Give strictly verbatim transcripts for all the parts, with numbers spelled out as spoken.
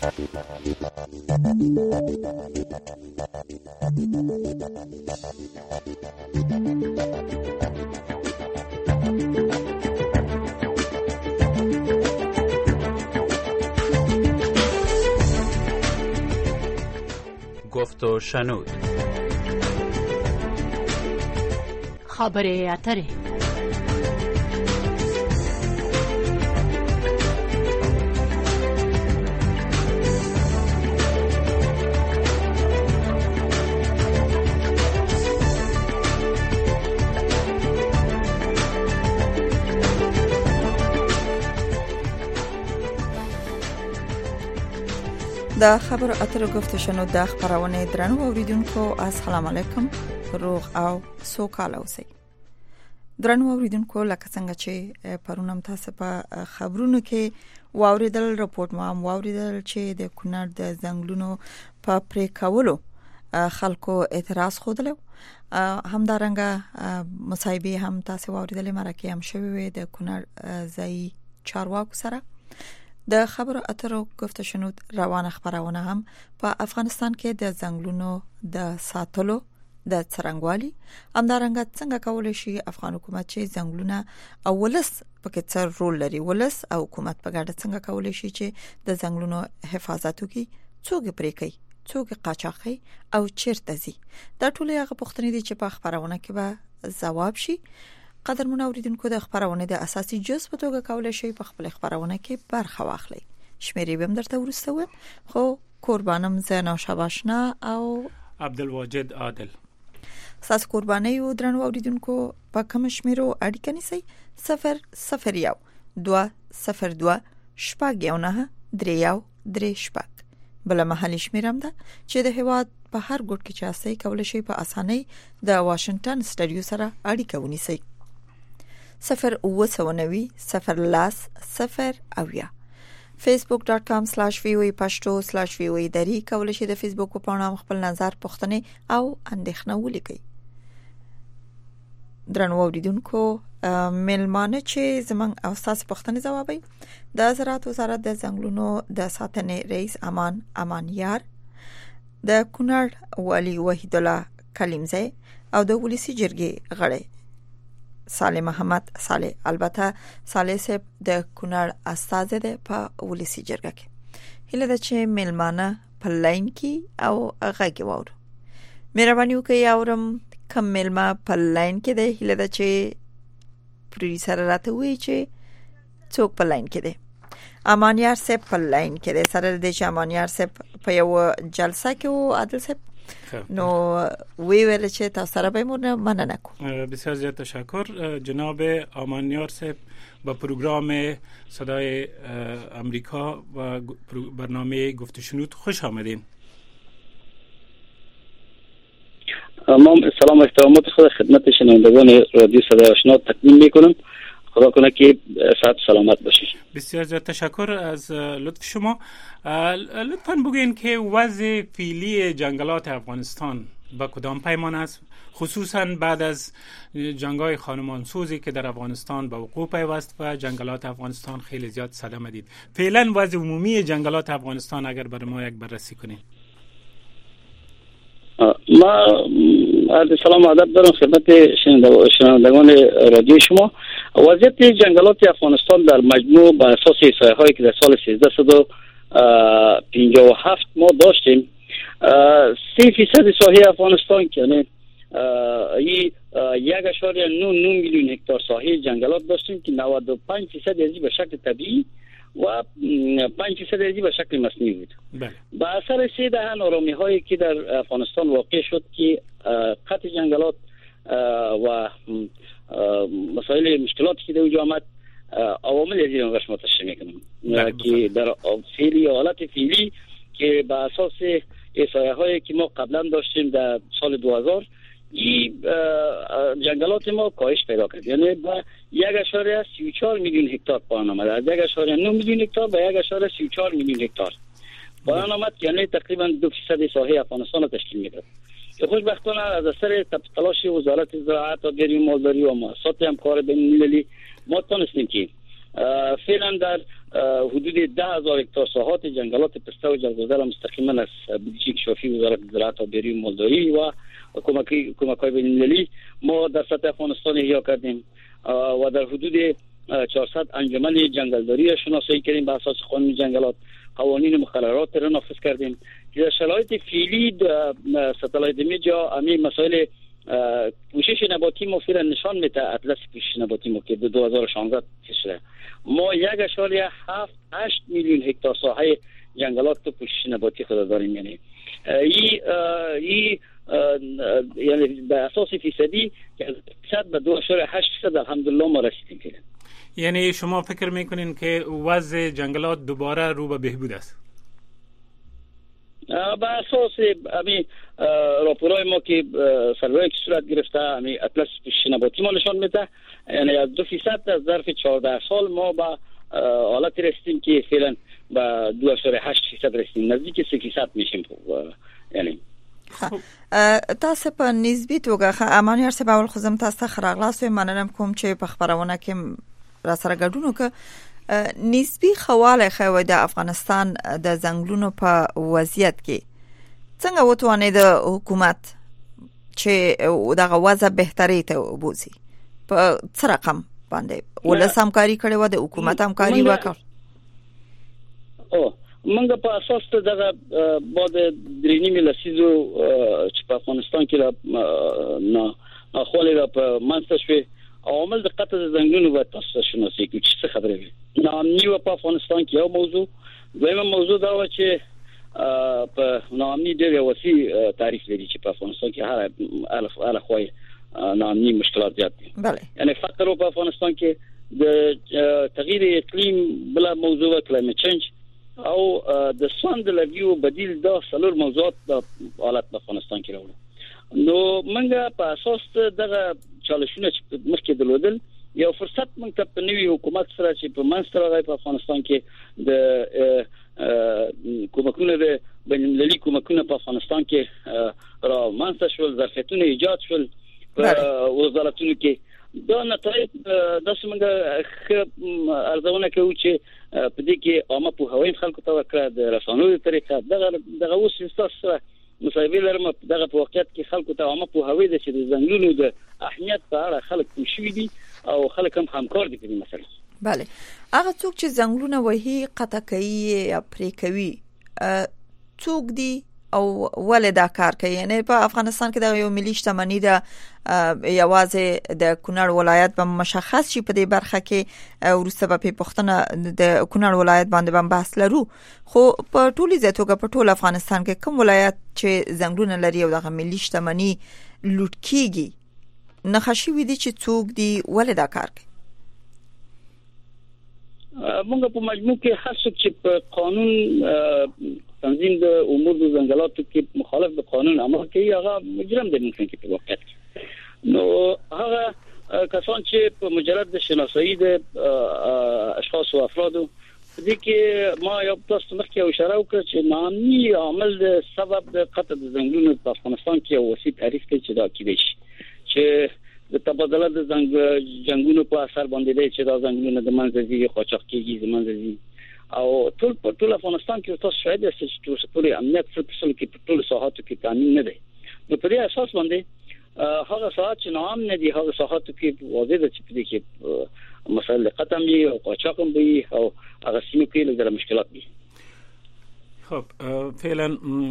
گفت و شنود. خبر اتره. د خبر اتر گفت شنو د خبرونه درنو اوریدونکو السلام علیکم، روغ او سوکاله اوسئ. درنو اوریدونکو لکه څنګه چې پرونم تاسو په خبرونو کې واوریدل رپورت ما واوریدل چې د کونړ د ځنګلونو په پرې کولو خلکو اعتراض خوده، همدارنګه مصاحبه هم تاسو واوریدل مرکه هم شوی د کونړ ځای چارواکو سره. د خبر اترو گفت شنود روان خبرونه هم په افغانستان کې د ځنګلونو د ساتلو د څرنګوالي همدارنګه څنګه کولای شي افغان حکومت چې ځنګلونه اولس پکې څر رول لري، ولس او حکومت په ګډه څنګه کولای شي چې د ځنګلونو حفاظت وکړي، څوک پرې کوي، څوک قاچاقي او چیرته ځي. دا ټول هغه پوښتنې دي چې په خبرونه کې به ځواب شي. قدرمن اوریدونکو د خبرونه د اساسي جزء په توګه کولای شي په خپل خبرونه کې برخه واخلي. شمیرې به درته ورسته و خو قربانم زنا شباشنا او عبدالواجد عادل. ساس قرباني او درنو اوریدونکو په کوم شمیرو اړیکه نیسي صفر صفر یو دو صفر دو شپږ یو نه درې یو درې شپږ. بل محلي شمیرم ده چې د هواد په هر ګوټ کې چاسي کولای شي په اسانۍ د واشنگټن سټډیو سره اړیکه ونیسي. صفر او سونوي صفر لاس صفر اویا facebook dot com slash voa pashto slash voa دری کولای شي د فیسبوک په پاڼه خپل نظر پوښتنه او اندېښنه ولیکي. درنو اوریدونکو ملمانه چې زمنګ او تاسو پوښتنه ځوابي د زراعت وزارت د ځنګلونو د ساتنې رئیس امان امانیار، د کونړ والی وحید الله کلیمزی او د ولسی جرګې غړي صالح محمد صالح. البته صالح صاحب د کونړ استاد دی په ولسی جرګه کې. هله د چې ملمانه په لاین کې او هغه کې وورو. مهرباني وکړئ اورم کوم ملما په لاین کې دی. هله د چې پروډوسر راته وی چې څوک په لاین کې دی. امانیار صاحب په لاین کې دی. سره د چې امانیار صاحب په یو جلسه کې او عادل صاحب نو وی ویل چې تاسو سره به مونږ مننه کوم. بسیار زیاد تشکر جناب امانیار صاحب. با پروگرام صدای امریکا و برنامه گفت و شنود خوش آمدین. ما سلام و احترامات خود خدمت شنوندگان رادیو صدای آشنا تقدیم میکنم. خدا کنه که صحت سلامت باشید. بسیار زیاد تشکر از لطف شما. لطفاً بگوین که وضع فعلی جنگلات افغانستان با کدام پیمان است، خصوصاً بعد از جنگ‌های خانمانسوزی که در افغانستان به وقوع پیوست و جنگلات افغانستان خیلی زیاد صدمه دید. فعلاً وضع عمومی جنگلات افغانستان اگر برای ما یک بررسی کنید. ما سلام و ادب دارم خدمت شنوندگان رادیو شما. وضعیت جنگلات افغانستان در مجموع بر اساس احصایه‌هایی که در سال سیزده و پنجاه و هفت ما داشتیم، سی فیصد ساحه افغانستان که یعنی یک اشاریه نه نه میلیون هکتار ساحه جنگلات داشتیم که نود و پنج فیصد ازی به شکل طبیعی و پنج فیصد ازی به شکل مصنوعی بود. با اثر سه دهه نارامی هایی که در افغانستان واقع شد که قطع جنگلات و مسائل مشکلاتی که در اونجا آمد، عوامل ازی رو شما تشریح میکنم که در فعلی حالت فعلی که با اساس احصایه هایی که ما قبلا داشتیم در سال دو هزار این جنگلات ما کاهش پیدا کرد، یعنی با یک اشاره سی و چهار میلیون هکتار پایان آمد، از یک اشاره نه میلیون هکتار به یک اشاره سی و چهار میلیون هکتار پایان آمد، یعنی تقریبا دو فیصد ساحه افغانستان را تشکیل می‌دهد. که خوشبختانه از اثر تلاش وزارت زراعت و گری مالداری و مؤسسات همکار بین‌المللی ما تونستیم که فعلا در حدود ده هزار هکتار ساحات جنگلات پسته و جلگذر مستقیما از بودجه کشافی وزارت زراعت آبیاری و مالداری و کمک کمک‌های بین‌المللی ما در سطح افغانستان احیا کردیم و در حدود چهارصد انجمن جنگلداری شناسایی کردیم به اساس قانون جنگلات، قوانین مقررات را نافذ کردیم. در شرایط فعلی ستالایت میجا همین مسائل پوشش نباتی ما فعلا نشان میده. اطلس پوشش نباتی ما که دو هزار و شانزده شده ما یک اشاریه هفت هشت میلیون هکتار ساحه جنگلات تو پوشش نباتی خود داریم. یعنی ای ای یعنی به اساس فیصدی که صد به دو اشاریه هشت فیصد الحمدلله ما رسیدیم فعلا. یعنی شما فکر میکنین که وضع جنگلات دوباره رو به بهبود است؟ به اساس همین راپورای ما که سروی که صورت گرفته همین اطلس پوشش نباتی ما نشان میده، یعنی از دو فیصد از ظرف چهارده سال ما به حالت رسیدیم که فعلا به دو اشاره هشت فیصد رسیدیم، نزدیک سه فیصد میشیم. یعنی تاسو په نسبی توګه امانیار صاحب اول خو زم تاسو خراغلاس مننم کوم چې په خبرونه کې را سره ګډون وک نسبی خواله خو د افغانستان د زنګلونو په وضعیت کې څنګه وتوانه د حکومت چې دغه وضع بهتري ته وبوزي په څه رقم باندې ولسم کاری کړي و د حکومت هم کاری وکړ. او منګه په اساس ته دغه بعد درینی ملسیزو چې په افغانستان کې نه خولې را په منځ عوامل د قطع زنګونو و تاسو شناسي کوي چې څه خبره وي. نامني و په افغانستان کې یو موضوع، دویمه موضوع دا و چې په نامني ډېر وسیع تعریف لري چې په افغانستان کې هر الف الف خوای نامني مشکلات زیات دي. بله یعنی فقر په افغانستان کې د تغییر اقلیم بل موضوع کلایمت چینج او د سوند لویو بدیل دا څلور موضوعات د حالت په افغانستان کې راوړي. نو منګه په اساس دغه چالشونه چې مخکې درلودل یو فرصت موږ ته په نوي حکومت سره چې په منځ راغی په افغانستان کې د کومکونه د بین‌المللي کومکونه په افغانستان کې را منځ شول، ظرفیتونه ایجاد شول په وزارتونو کې. دا نتایج د څنګه ارزونه کوي چې په دې کې عامه په هوایم خلکو ته ورکړه د رسانو طریقه دغه دغه اوس تاسو مصاحبه لرم دغه په وخت کې خلکو ته عامه په هوی د چې د زنګلونو د اهمیت په اړه خلک پوښوي دي او خلک هم همکار دي په دې مسله. بله هغه څوک چې زنګلونه وهي قطع کوي یا پرې کوي څوک دي او ولې دا کار کوي؟ یعنی په افغانستان کې د یو ملي شتمنۍ د یوازې د کونړ ولایت په مشخص شي په دې برخه کې ورسته په پښتنه د کونړ ولایت باندې باندې بحث لرو، خو په ټولي ځایونو په ټول افغانستان کې کوم ولایت چې زنګلونه لري او د ملي شتمنۍ لوټ کیږي نخښي وي دي چې څوک دي ولې دا کار کوي؟ موږ په مجموع کې هر څوک چې په قانون تنظیم د امور د ځنګلاتو کې مخالف د قانون عمل کوي هغه مجرم دی ممکن کې په وخت نو هغه کسان چې په مجرد د شناسایی د اشخاص او افرادو دي کې ما یو تاسو مخکې اشاره وکړه چې نامي عامل د سبب د قطع د زنګلونو په افغانستان کې یو وسیع تعریف کوي چې دا کېدای شي چې د تبادله د زنګ جنگونو په اثر باندې دی چې دا زنګونه د منځوي قاچاق کېږي د منځوي او ټول په ټول افغانستان کې تاسو شاید چې ټول امنیت څه کې په ټول ساحاتو کې تامین نه دی. نو په دې اساس باندې هغه ساحات چې نام نه دي هغه ساحاتو کې واضح ده چې په دې کې مسائل قطعي او قاچاق هم وي او هغه سیمه کې له مشکلات دي. خب فعلا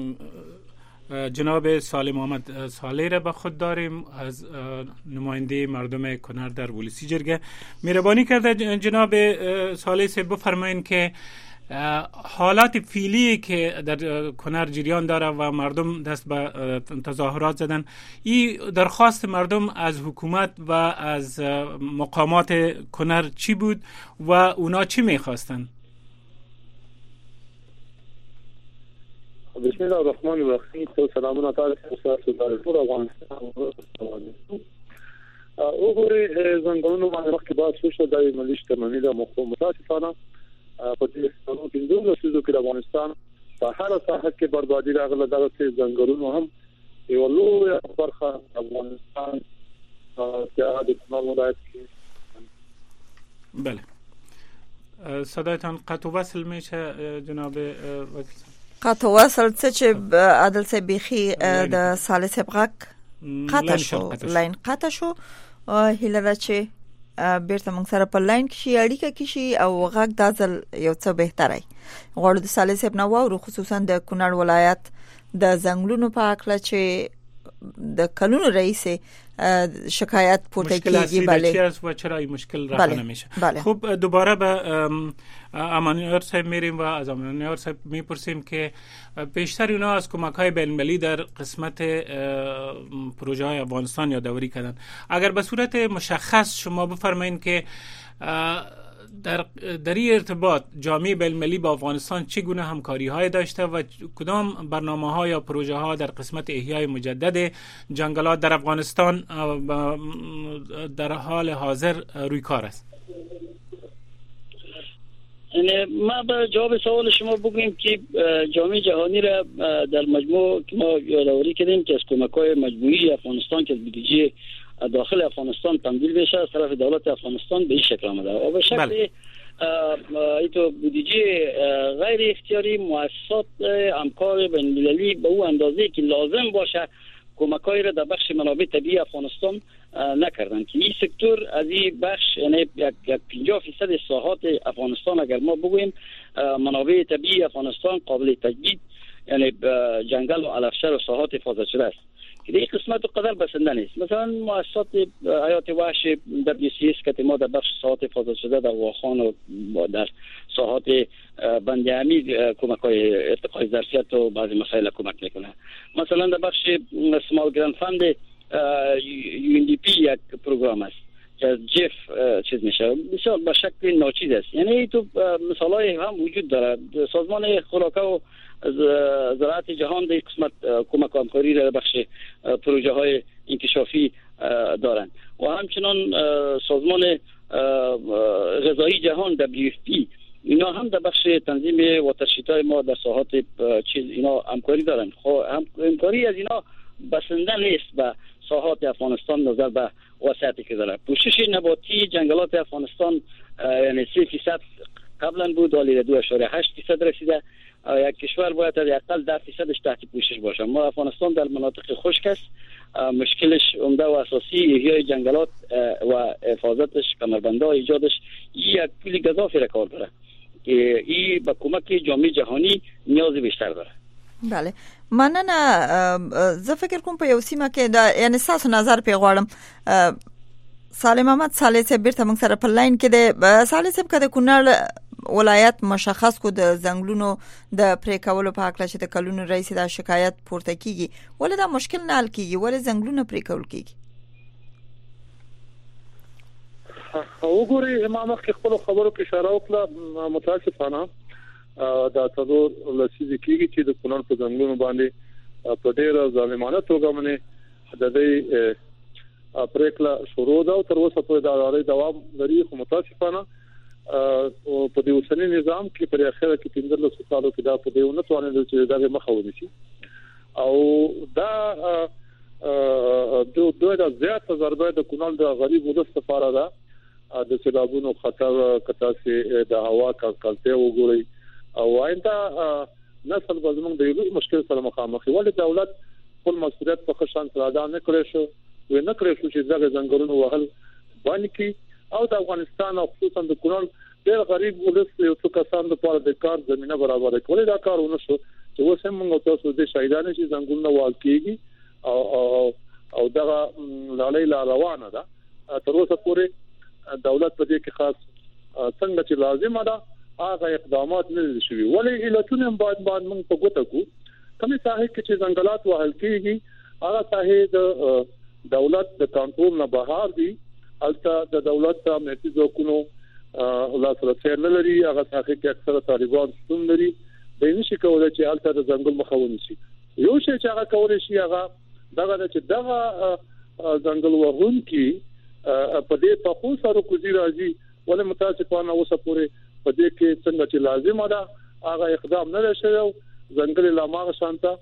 جناب صالح محمد صالح را به خود داریم از نماینده مردم کنر در ولسی جرگه. مهربانی کرده جناب صالح سے بفرمایید که حالات فعلی که در کنر جریان داره و مردم دست به تظاهرات زدن، این درخواست مردم از حکومت و از مقامات کنر چی بود و اونا چی میخواستن؟ بسم الله الرحمن الرحیم. سلامونه تاسو ته د ټول افغانستان او غوړي زنګونو باندې وخت بعد شو د ملي شتمنۍ د مخاطبانو په دې ستونو کې د رسېدو کې د افغانستان په هر ساحه کې بربادي راغله. دغه زنګونو هم یو لوی برخه افغانستان چې د تمام ولایت کې بله صدایتان قطع وصل میشه جناب وکیل صاحب؟ قطع وصل څه چې عادل صاحب بيخي د صالح صاحب غک قطع شو، لاین قطع شو. هیله ده چې بیرته موږ سره په لاین کې شي، اړیکه کې شي او غږ د ځل یو څه بهتري غواړو د صالح صاحب نو او خصوصا د کونړ ولایت د زنګلونو په اړه چې د کلونو رئیس شکایت پورته کیږي. بله و چرا این مشکل رفع نمیشه. خب دوباره به امانیار صاحب میریم و از امانیار صاحب میپرسیم که بیشتر اونا از کمک‌های بین‌المللی در قسمت پروژه های افغانستان یادآوری کردن. اگر به صورت مشخص شما بفرمایید که در در این ارتباط جامعه بین‌المللی با افغانستان چگونه همکاری‌های داشته و کدام برنامه‌ها یا پروژه‌ها در قسمت احیای مجدد جنگلات در افغانستان در حال حاضر روی کار است؟ یعنی ما به جواب سوال شما بگویم که جامعه جهانی را در مجموع که ما یادآوری کردیم که از کمک‌های مجموعی افغانستان که بودجه داخل افغانستان تمویل بشه از طرف دولت افغانستان به این شکل آمده و به شکل ایتو بودجه غیر اختیاری مؤسسات همکار بین‌المللی به اون اندازه که لازم باشه کمک‌های را در بخش منابع طبیعی افغانستان نکردن که این سکتور از این بخش یعنی یک پنجاه درصد ساحات افغانستان اگر ما بگوییم منابع طبیعی افغانستان قابل تجدید یعنی جنگل و علفشر و ساحات حفاظت شده است که این قسمت قدر بسنده نیست. مثلا مؤسسات حیات وحش دبلیو سی اس که ما در بخش ساحات حفاظت شده در واخان و در ساحات بند حمید کمک‌های ارتقای ظرفیت و بعضی مسائل کمک میکنه. مثلا در بخش سمال گراند فند یو ان دی پی یک پروگرام است که جف چیز میشه بسیار به شکل ناچیز است. یعنی تو مثالای هم وجود داره. سازمان خوراک و زراعت جهان در قسمت کمک و همکاری در بخش پروژه های انکشافی دارند و همچنان سازمان غذایی جهان دبلیو اف پی اینا هم در بخش تنظیم واترشیت‌های ما در ساحات چیز اینا همکاری دارند. خب همکاری از اینا بسنده نیست به ساحات افغانستان نظر به وسعتی که داره. پوشش نباتی جنگلات افغانستان یعنی سه درصد قبلا بود ولی دو اشاره هشت درصد رسیده. یک کشور باید حداقل ده درصدش تحت پوشش باشه. ما افغانستان در مناطق خشک است، مشکلش عمده و اساسی احیای جنگلات و حفاظتش کمربنده ایجادش یک پول گزافی را کار داره که این با کمک جامعه جهانی نیاز بیشتر داره. بله مننه. زه فکر کوم په یو سیمه کې دا یعنی تاسو نظر پی غواړم صالح محمد صالح صاحب بیرته موږ سره په لاین کې دی. صالح صاحب کده کونړ ولایت مشخص کو د زنګلونو د پرې کولو په اړه چې د کلونو رئیس دا شکایت پورته کیږي ولې دا مشکل نه حل کیږي ولې زنګلونو پرې کول کیږي؟ وګورئ امام مخ خپل خبرو کې اشاره وکړه متاسفانه دا څلور لسیږي کیږي چې د کونړ په زنګلونو باندې په ډېر ظالمانه توګه باندې د دې پریکړه شروع ده او تر اوسه پورې دا لري دوام لري. خو متاسفانه په دې اوسنی نظام کې پر اخره کې پنځلس کالو کې دا په دې ونه توانل چې دا مخه ونیسي او دا د دوه د زیات ضربه د کونړ د غریب ولس لپاره ده. د سیلابونو خطر کته سي د هوا کلکلته وګوري او آینده نسل به زموږ د یو مشکل سره مخامخ وي. ولې دولت خپل مسؤلیت په خشن سره ادا نه کړی شو و نه کړی شو چې دغه ځنګلونو وهل باندې کی او د افغانستان او خصوصا د کونړ ډېر غریب ولس یو څو کسان د پاره د کار زمينه برابر کړي. دا کارونه شو چې اوس هم موږ تاسو د شهیدانو چې ځنګلونه وال کیږي او او او دغه لړۍ لا روانه ده. تر اوسه پورې دولت په دې کې خاص څنګه چې لازم ده هغه اقدامات نه شوي. ولې علتونه باید باید موږ په ګوته کو کومه ساحه کې چې ځنګلات وهل کیږي هغه ساحه د دولت د کنټرول نه بهر دي. البته د دولت امنیتي ځواکونو لاسرسي نه لري. هغه ساحه کې اکثره طالبان ستون لري. د نشي کولای چې البته د ځنګل مخاوني شي. یو شی چې هغه کولای شي هغه دغه چې دغه ځنګل وهون کې په دې په خو سره کوزي راځي. ولې متاسفانه اوسه پورې په دې کې څنګه چې لازم ده هغه اقدام نه لشي. ځنګل لامغه شانته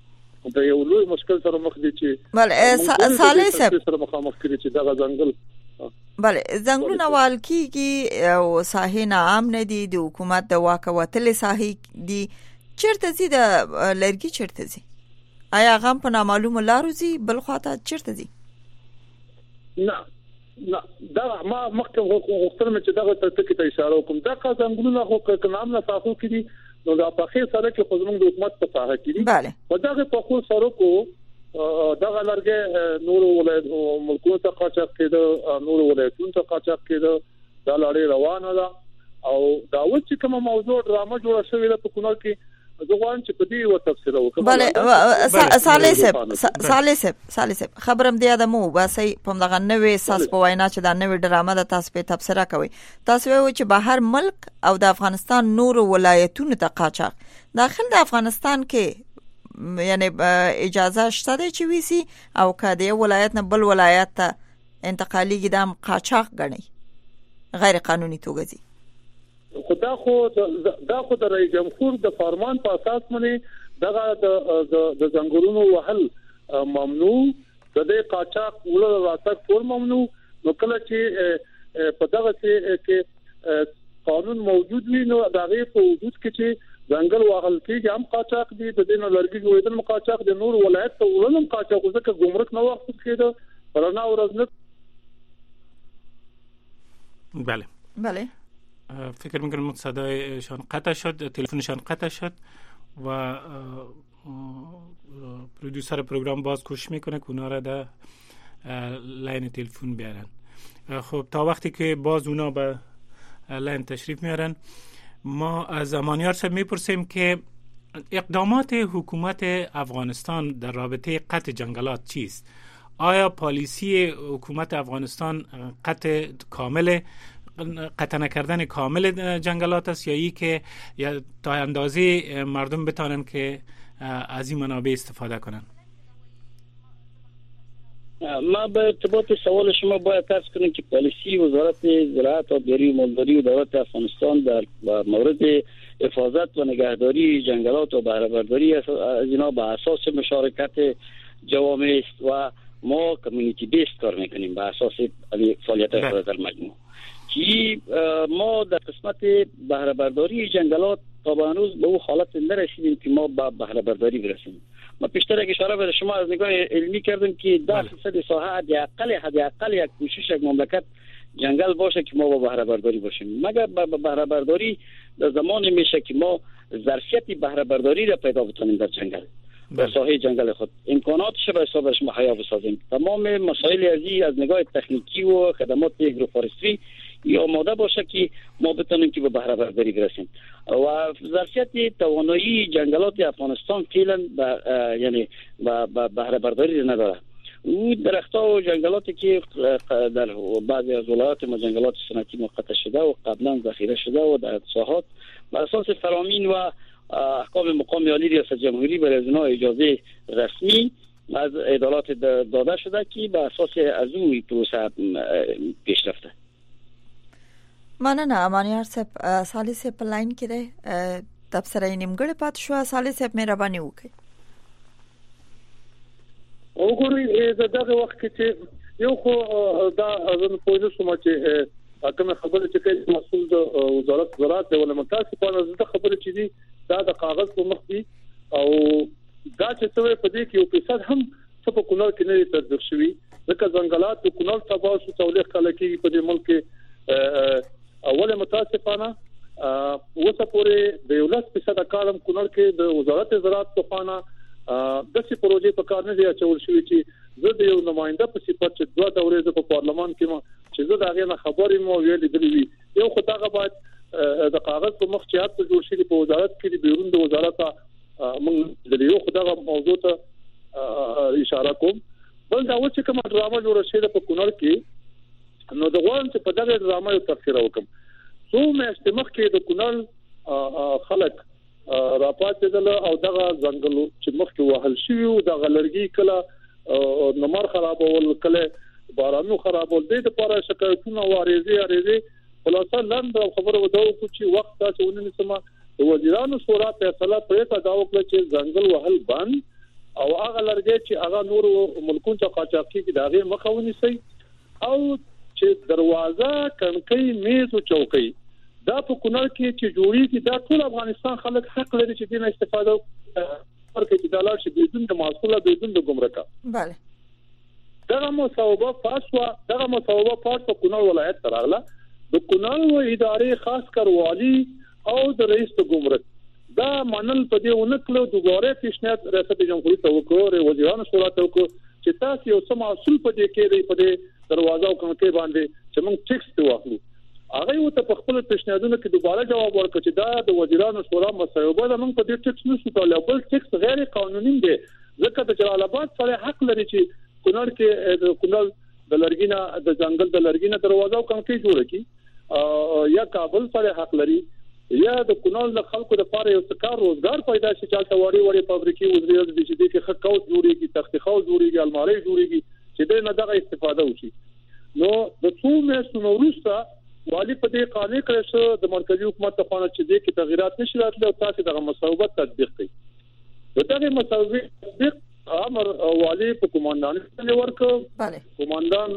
د یو لوی مشکل سره مخ دي چې بل صالح صاحب سره مخامخ کړي چې دغه ځنګل بله زنګلونه وال کیږي او ساحې نه عام نه دي د حکومت د واک وتل ساحې دي چیرته زی د لرګي چیرته زی آیا غم په نامعلومه لارو زی بل خواته چیرته زی نه نه دا ما مخکې وختونه چې دغه ترتیب ته اشاره وکم دا کا زنګلونه خو کلام نه ساتو کړي نو دا په خیر سره کې خو زموږ د حکومت په ساحه کې دي بله په دغه په خو سره کو دغه لرګي نور ولایت ملکونو ته قاچاق کېده نور ولایتونو ته قاچاق کېده دا لړۍ روانه ده او دا و چې کوم موضوع ډرامه جوړه شوې ده په کونړ کې زغوان چې په دې و تفسیر وکړه بله صالح صالح صالح خبرم دی ادمو باسي په دغه نوې ساس په وینا چې دا نوې ډرامه د تاسو په تفسیر کوي تاسو وایو چې بهر ملک او د افغانستان نور ولایتونو ته قاچاق داخل د افغانستان کې یعنی اجازه شته چې ویسي او کده ولایت نه بل ولایت ته انتقالي ګدام قاچاق غني غیر قانوني توګه خدا خو دا خو د رئیس جمهور د فرمان په اساس باندې دغه د د زنګورونو وهل ممنوع د دې قاچاق ولر راتګ ټول ممنوع نو کله چې په دغه کې قانون موجود وي نو دغه په وجود کې چې ځنګل وهل کېږي هم قاچاق دي د دې نو لرګي جوړېدل قاچاق د نور ولایت ته ولنم قاچاق ځکه ګمرک نو وخت کېده رڼا ورځ نه بله بله فکر میکنم صدایشان قطع شد تلفنشان قطع شد و پرودوسر پروگرام باز کوشش میکنه که اونا را در لاین تلفن بیارن. خب تا وقتی که باز اونا به لاین تشریف میارن ما از امانیار صاحب میپرسیم که اقدامات حکومت افغانستان در رابطه قطع جنگلات چیست؟ آیا پالیسی حکومت افغانستان قطع کامل قطع نکردن کامل جنگلات است یا ای که یا تا اندازه مردم بتانن که از این منابع استفاده کنن؟ ما به ارتباط سوال شما باید عرض کنم که پالیسی وزارت زراعت آبیاری و مالداری و دولت افغانستان در مورد حفاظت و نگهداری جنگلات و بهره برداری از اینا به اساس مشارکت جوامع است و ما کمیونیتی بیس کار میکنیم به اساس فعالیت خود در مجموع. که ما در قسمت بهره برداری جنگلات تا به هنوز به اون حالت نرسیدیم که ما به بهره برداری برسیم. ما پیشتر یک اشاره به شما از نگاه علمی کردیم که ده فیصد ساحه حداقل حداقل یک کوشش یک مملکت جنگل باشه که ما با بهره برداری باشیم. مگر با بهره برداری در زمان میشه که ما ظرفیت بهره برداری را پیدا بکنیم در جنگل در ساحه جنگل خود امکاناتش به حسابش مهیا بسازیم. تمام مسائل ازی از نگاه تکنیکی و خدمات اگروفارستری یا آماده باشه که ما بتونیم که به بهره برداری برسیم. و ظرفیت توانایی جنگلات افغانستان فعلا یعنی به بهره برداری نداره. او درخت‌ها و جنگلاتی که در بعضی از ولایات ما جنگلات صنعتی قطع شده و قبلا ذخیره شده و در ساحات بر اساس فرامین و احکام مقام عالی ریاست جمهوری برای از اونها اجازه رسمی از عدالت داده شده که به اساس از او پروسه پیش رفته. مننه امانیار صاحب. صالح صاحب په لاین کې دی تبصره یې نیمګړې پاتې شوه. صالح صاحب مهرباني وکړئ. وګورئ د دغه وخت کې چې یو خو دا زموږ پوهه شوم چې کومه خبره چې کوي مسؤل د وزارت زراعت دی ولې متاسفانه زده خبره چې دي دا د کاغذ په مخ دي او دا چې څه په دې کې یو فیصد هم څه په کونړ کې نه تطبیق شوی ځکه ځنګلات د کونړ تباہ شو تولید کله کې په دې ملک کې اوله متاسفانه اوسه پورې د یو لس فیصد کارم کونړ کې د وزارت زراعت په خانه د څه پروژې په کار نه دی اچول شوی چې زه د یو نماینده په صفت چې دوه دورې په پارلمان کې ما چې زه دا غي خبرې مو ویلې دي یو خدای باید د کاغذ په مخ چې هات جوړ شي په وزارت کې د بیرون د وزارت موږ د یو خدای موضوع ته اشاره کوم. بل دا و چې کوم ډرامه جوړه شي په کونړ کې نو د غوړم چې په دغه ډرامه یو تفسیر وکم څو مې استمخ کې د کونړ خلک راپاتېدل او دغه ځنګلو چې مخکې وهل شي او دغه لرګي کله نمر خرابول کله بارانو خرابول دې لپاره شکایتونه واریزي اړیزي خلاصه لاند خبره وداو چې وخت تاسو ونی سما د وزیرانو شورا فیصله پرې تا دا وکړه چې ځنګل وهل بند او هغه لرګي چې هغه نور ملکونو ته قاچاقي کې داغه مخاوني سي او چې دروازه کڼکۍ میز او چوکۍ دا په کونړ کې چې جوړیږي دا ټول افغانستان خلک حق لري چې دینه استفاده ورکړي چې ډالر شي بدون د محصول بدون د ګمرک. بله دغه مصوبه فاسوا دغه مصوبه فاس په کونړ ولایت تراغله د کونړ و ادارې خاص کر والی او د رئیس د ګمرک دا منل په دې ونکلو دوباره پیشنهاد ریاست جمهوریت ته وکړ وزیرانو شورا ته وکړ چې تاسو یو سم اصول په دې کې دی په دې دروازه او کڼکۍ باندې چې موږ ټیکس ته واخلو. هغه یو ته په خپل پیشنهادونو کې دوباره جواب ورکړ چې دا د وزیرانو شورا مصوبه ده، موږ په دې ټیکس نشو کولای، بل ټیکس غیر قانوني دی ځکه د جلال آباد سره حق لري چې کونړ کې د کونړ د لرګینا د ځنګل د لرګینا دروازه او کڼکۍ جوړ کړي یا کابل سره حق لري یا د کونړ د خلکو لپاره یو څه کار روزګار پیدا شي چې تاسو وړي وړي فابریکې وزري د دې کې خکاو جوړيږي تخت خاو جوړيږي الماری جوړيږي چې د نه دغه استفاده وشي. نو د څو میاشتو وروسته والی په دې قانون کې چې د مرکزی حکومت ته خانه چې دې کې تغیرات نشي راتلی او تاسو دغه مصوبه تطبیق کړئ. دغه مصوبه تطبیق امر والی په کوماندان ته ورکړ. بله کوماندان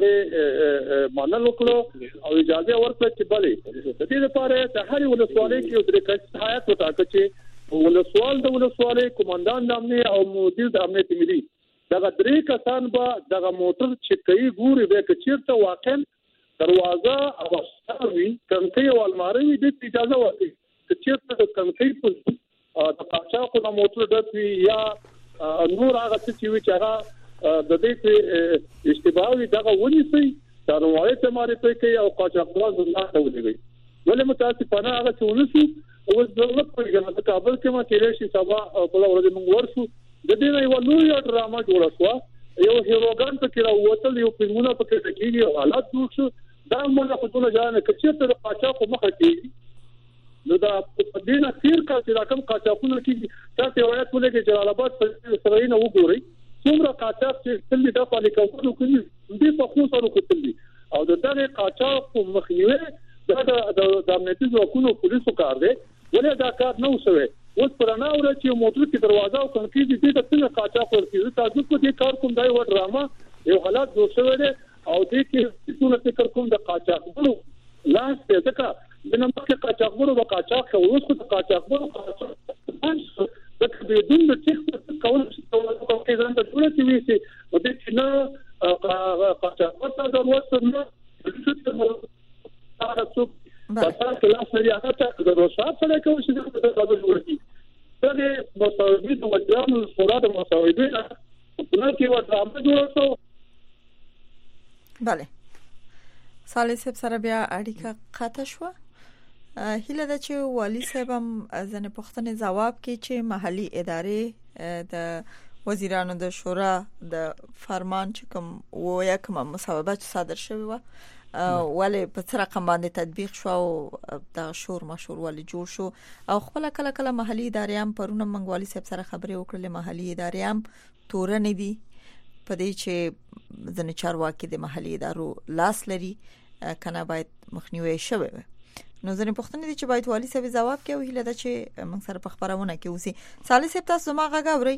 دغه منل وکړو او اجازه ورکړه چې بله د دې لپاره د هر ولسوالۍ کې یو درې کس حیات وټاکل چې ولسوال د ولسوالۍ کوماندان د امنیت او مدیر د امنیت ملي دغه درې کسان به دغه موټر چې کوي ګوري به چې چیرته واقع دروازه او ساوي کڼکۍ او الماری د اجازه ورکړي چې چیرته د کڼکۍ په د قاچاقو د موټر ډک وي یا نور هغه چې وی چې هغه د دې اشتباهي دغه ونیسي دروازه ته ماري ته کوي او قاچاقباز نه ولګي. ولې متاسفانه هغه چې ونیسي او ضرورت پرګنه د کابل کې ما تیرې شي سبا په ورځ موږ ورسو د دې نه یو لوی ډرامه جوړه شو یو هیروګان په کې راووتل یو فلمونه په کې کېږي او حالات جوړ شو دا موږ په ټول ځای کې چې تر قاچاقو مخه کېږي نو دا په دې نه تیر کا چې رقم قاچاقونه کې تاسو روایت ولګي جلال آباد په سرینه وګورئ څومره قاچاق چې تل د پالیکاو کوي دې په خو سره کوي او د دغه قاچاق مخنیوي دا د امنیتي ځواکونو پولیسو کار دی. ولې دا کار نه وشوي اوس پرانا ور چې موټر کې دروازه او کڼکۍ دې د څنګه قاچاق ورکړي تاسو کو دې کار کوم دی و ډرامه یو حالات جوړ شوی دی او دې کې څونه فکر کوم د قاچاق ورو لاس ته ځکه د نمبر کې قاچاق ورو او قاچاق اوس کو د قاچاق ورو ځکه د دې د ټیکس کول چې کوم کې ځان ته ټول چې وي چې د دې نه قاچاق ورته ضرورت نه تاسو په تاسو لاس لري هغه ته د روشات سره کوم چې د تاسو ورکی دغه مصوبې د وجدان سره د مصوبې نه کې وته امر جوړو. بله صالح صاحب سره بیا اړیکه قطع شو. هیله ده چې والی صاحب هم ځنه پوښتنې جواب کړي چې محلي ادارې د وزیرانو د شورا د فرمان چې کوم و یا کوم مصوبه چې صادر شوی و ولی په څه رقم باندې تطبیق شو او د شور مشور ولی جوړ شو او خپل کله کله محلي ادارې هم پرونه منګوالي صاحب سره خبرې وکړلې محلي ادارې هم تورنې دي په دې چې ځنه چارواکي د محلي ادارو لاس لري کنه باید مخنیوي شوی وي. نو ځنه پوښتنه دي چې باید والی صاحب جواب کوي هیله ده چې موږ سره په خبرونه کې اوسي. صالح صاحب تاسو ما غږ اورئ؟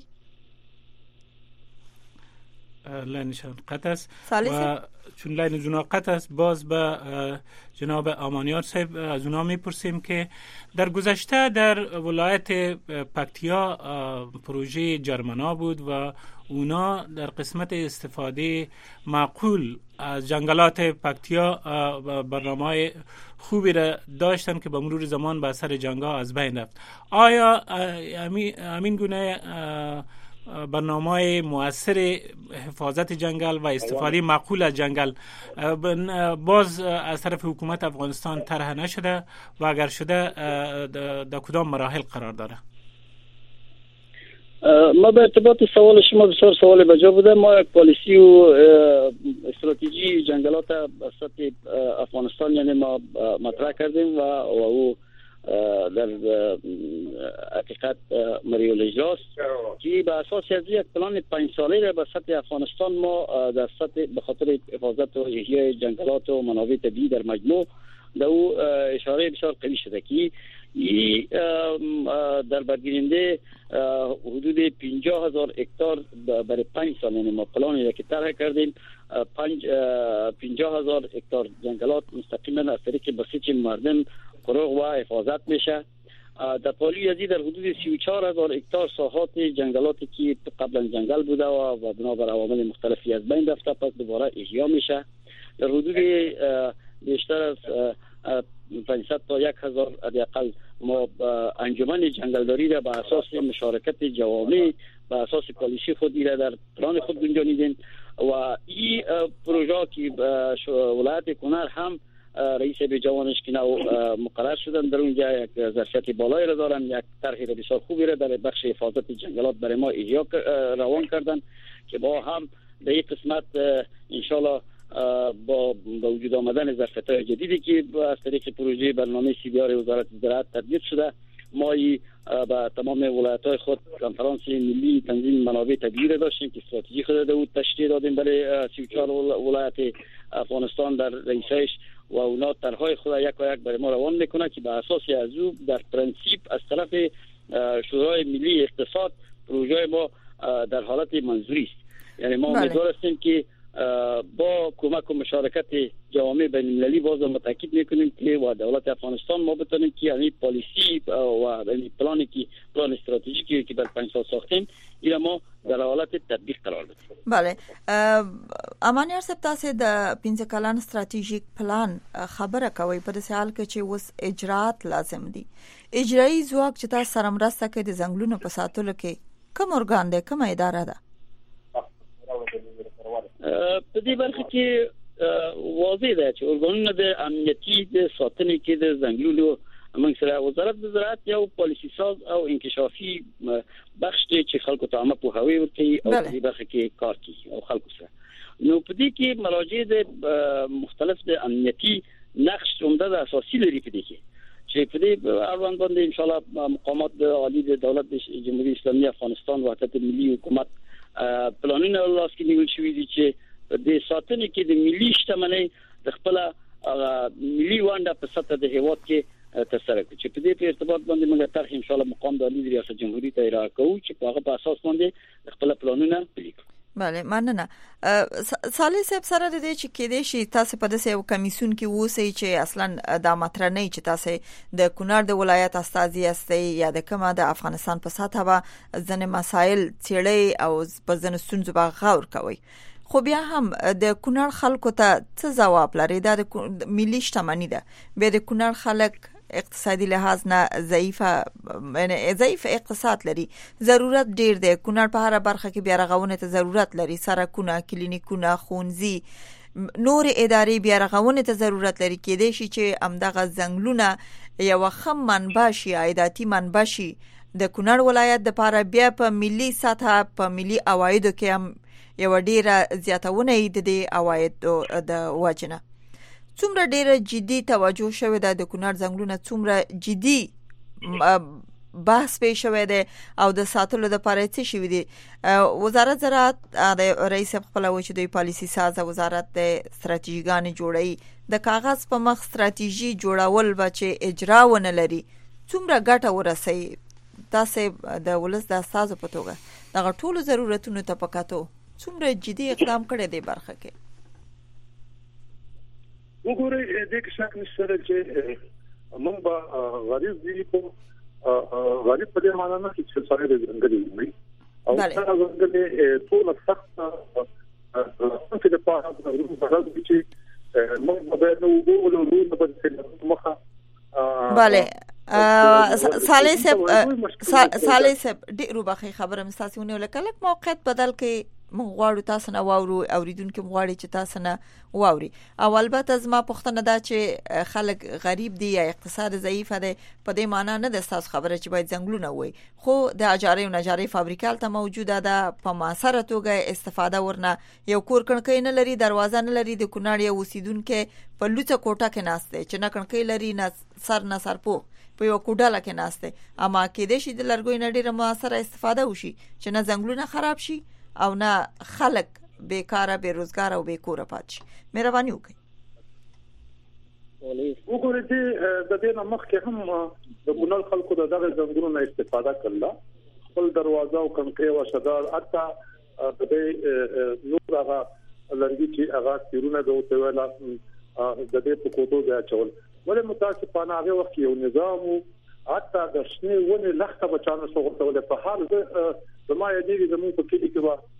لاین نشان قطع است و چون لاین زونا قطع است باز به جناب آمانیار صاحب از اونا میپرسیم که در گذشته در ولایت پکتیا پروژه جرمنا بود و اونا در قسمت استفاده معقول از جنگلات پکتیا برنامه خوبی را داشتن که به مرور زمان به اثر جنگ‌ها از بین رفت. آیا همین گونه برنامه مؤثر حفاظت جنگل و استفاده معقول از جنگل باز از طرف حکومت افغانستان طرح نشده و اگر شده در کدام مراحل قرار داره؟ ما به ارتباط سوال شما بسیار سوال بجا بوده. ما یک پالیسی و استراتژی جنگلات سطح افغانستان یعنی ما مطرح کردیم و او در حقیقت مریول اجراست که به اساس از یک پلان پنج ساله را به سطح افغانستان ما در سطح به خاطر حفاظت و احیای جنگلات و منابع طبیعی در مجموع در او اشاره بسیار قوی شده که این در برگیرنده حدود پنجاه هزار هکتار برای پنج سال یعنی ما پلانی را که طرح کردیم پنج پنجاه هزار هکتار جنگلات مستقیما از طریق بسیج مردم فروغ و حفاظت میشه. در پالوی یزید در حدود سی و چهار هزار هکتار ساحات جنگلاتی که قبلا جنگل بوده و بنابر عوامل مختلفی از بین رفته پس دوباره احیا میشه. در حدود بیشتر از پانصد تا یک هزار حداقل ما انجمن جنگلداری را به اساس مشارکت جوامع به اساس پالیسی خود را در پلان خود گنجانیدیم و این پروژه که ولایت کنر هم رئیس به جوانش که نو مقرر شدن در اونجا یک ظرفیت بالایی را دارن، یک طرح بسیار خوبی را در بخش حفاظت جنگلات برای ما احیا روان کردن که با هم در این قسمت ان شاء الله با وجود آمدن ظرفیت‌های جدیدی که از طریق پروژه برنامه سی بی آر وزارت زراعت تطبیق شده ما با تمام ولایت‌های خود کنفرانس ملی تنظیم منابع طبیعی را داشتیم که استراتژی خود را تشکیل دادیم برای سی و چهار ولایت افغانستان در رئیسش و اونا طرح‌های خود یک و یک برای ما روان میکنه که به اساس از او در پرنسیپ از طرف شورای ملی اقتصاد پروژه ما در حالت منظوری است. یعنی ما امیدوار هستیم که با کمک و مشارکت جوامع بین المللی باز هم تاکید میکنیم که و دولت افغانستان ما بتونیم که یعنی پالیسی و پلانی که پلان استراتژیکی که بر پنج سال ساختیم این ما در حالت تطبیق قرار بدیم. بله امانیار صاحب تاسو د پنځه کلن استراتیژیک پلان خبره کوي په دې حال کې چې اوس اجرات لازم دي. اجرایي ځواک چې تاسو سره مرسته کوي د ځنګلونو په ساتلو کې کوم ارګان دی کومه اداره ده؟ په دې برخه کې واضح ده چې ارګانونه د امنیتي د ساتنې کې د ځنګلونو موږ سره وزارت زراعت یو پالیسی ساز او انکشافي بخش دی چې خلکو ته عامه پوهاوی ورکړي او په دې برخه کې کار کوي او خلکو سره نو په دې کې مراجع د مختلف د امنیتي نقش عمده د اساسي لري په دې کې چې په دې اړوند باندې ان شاء الله مقامات د عالی د دولت جمهوریت اسلامي افغانستان وحدت ملي حکومت پلانونه لاس کې نیول شوی دي چې د ساتنې کې د ملي شتمنۍ د خپل ملي ونډه په سطح د هیواد کې ترسره کړي چې په دې په ارتباط باندې موږ طرح ان شاء الله مقام د عالی ریاست جمهوریت ته ارائه کوو چې په هغه په اساس باندې خپل پلانونه پلي کړو. بله مننه. صالح صاحب سره د دې چې کې دې شي تاسو په داسې یو کمیسیون کې ووسئ چې اصلا دا مطرح نه چې تاسو د کونړ د ولایت استازي یاستئ یا د کومه د افغانستان په سطح به ځنې مسایل څېړئ او په ځنې ستونزو به غور کوئ، خو بیا هم د کونړ خلکو ته څه ځواب لري؟ دا د ملي شتمني ده، بیا د کونړ خلک اقتصادي لحاظ نه ضعیفه یعنی ضعیف اقتصاد لري، ضرورت ډیر دی، کونړ په هر برخه کې بیا رغونه ته ضرورت لري، سرکونه، کلینیکونه، ښوونځي، نور ادارې بیا رغونه ته ضرورت لري. کېدای شي چې همدغه ځنګلونه یو ښه منبع شي، عایداتي منبع شي د کونړ ولایت د لپاره، بیا په ملي سطح په ملي عوایدو کې هم یو ډیره زیاتونه د دې عوایدو د وجنه. څومره ډیره جدي توجه شوی ده د کونړ ځنګلونه، څومره جدي بحث پې شوی دی او د ساتلو لپاره څه شوي دي؟ وزارت زراعت د رئیس خپل و چې دوی پالیسی ساز وزارت د استراتیژیګانې جوړوي، د کاغذ په مخ استراتیژي جوړول به چې اجرا ونه لري څومره ګټه ورسوي؟ تاسو د ولس د استازو په توګه دغه ټولو ضرورتونو ته په کتو څومره جدي اقدام کړی دی برخه کې؟ وګورئ دې کې شک نشته چې موږ به غریب دي په غریب په دې معنی نه چې سره دې څنګه وي او دا څنګه ټول سخت څه د پاره د ورو چې موږ به نو وګورو نو په دې مخه bale صالح صاحب صالح صاحب ډیرو بخي خبره مستاسونه لکه موقعیت بدل کې موږ غواړو تاسو نه واورو اوریدونکو غواړي چې تاسو نه واوري. او البته زما پوښتنه دا چې خلک غریب دي یا اقتصاد ضعیف دی په دې معنی نه د تاسو خبره چې باید ځنګلونه وي، خو د اجارې او نجارې فابریکال ته موجوده ده، په ماسره توګه استفاده ورنه یو کور کڼکۍ نه لري، دروازه نه لري، د کونړ یو اوسیدونکو په لوڅه کوټه کې ناشته چې نه کڼکۍ لري نه سر نه سرپو په یو کوډاله کې ناشته، اما کې د شي د لرګوي نه ډیره ماسره استفاده وشي چې نه ځنګلونه خراب شي او نه خلک بیکاره بے روزګار او بے کور پات شي. مهرباني وکړئ. وګورئ چې د دې نمخ کې هم د کونړ خلکو د دغه ځنګلونو استفاده کړله، خپل دروازه او کڼکۍ او شدار حتی د دې نور هغه لرګي چې هغه تیرونه د وتویلا د دې په کوټو بیا چول ولې متاسفانه هغه وخت یو نظام حتی د شنه ونه لخته بچانه شغل په حال زما یادېږي زموږ په کې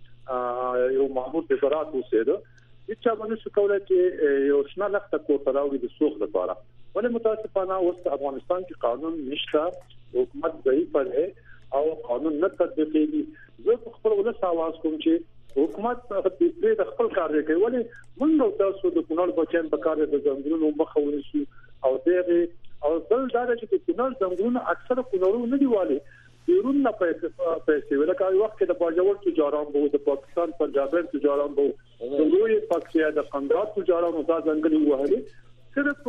کې یو مامور د زراعت اوسېده چې باندې څه کولای چې یو شنه لخته کوټه راوړي د سوخ لپاره ولې متاسفانه اوس افغانستان کې قانون نشته حکومت ضعیف دی او قانون نه تطبیقېږي زه خپل ولس आवाज کوم چې حکومت د خپل کار کوي ولې موږ تاسو د کونړ بچن په کار د ځنګلونو مخه ونیسو او دغه او بل دا چې د کونړ ځنګلونو اکثره کونړو نه دیوالي بیرون نه پیسې ولکه یو وخت د باجوړ تجاران وو د پاکستان پنجابن تجاران وو د لوی پاکستان د قندهار تجاران او د ځنګلي وهلي صرف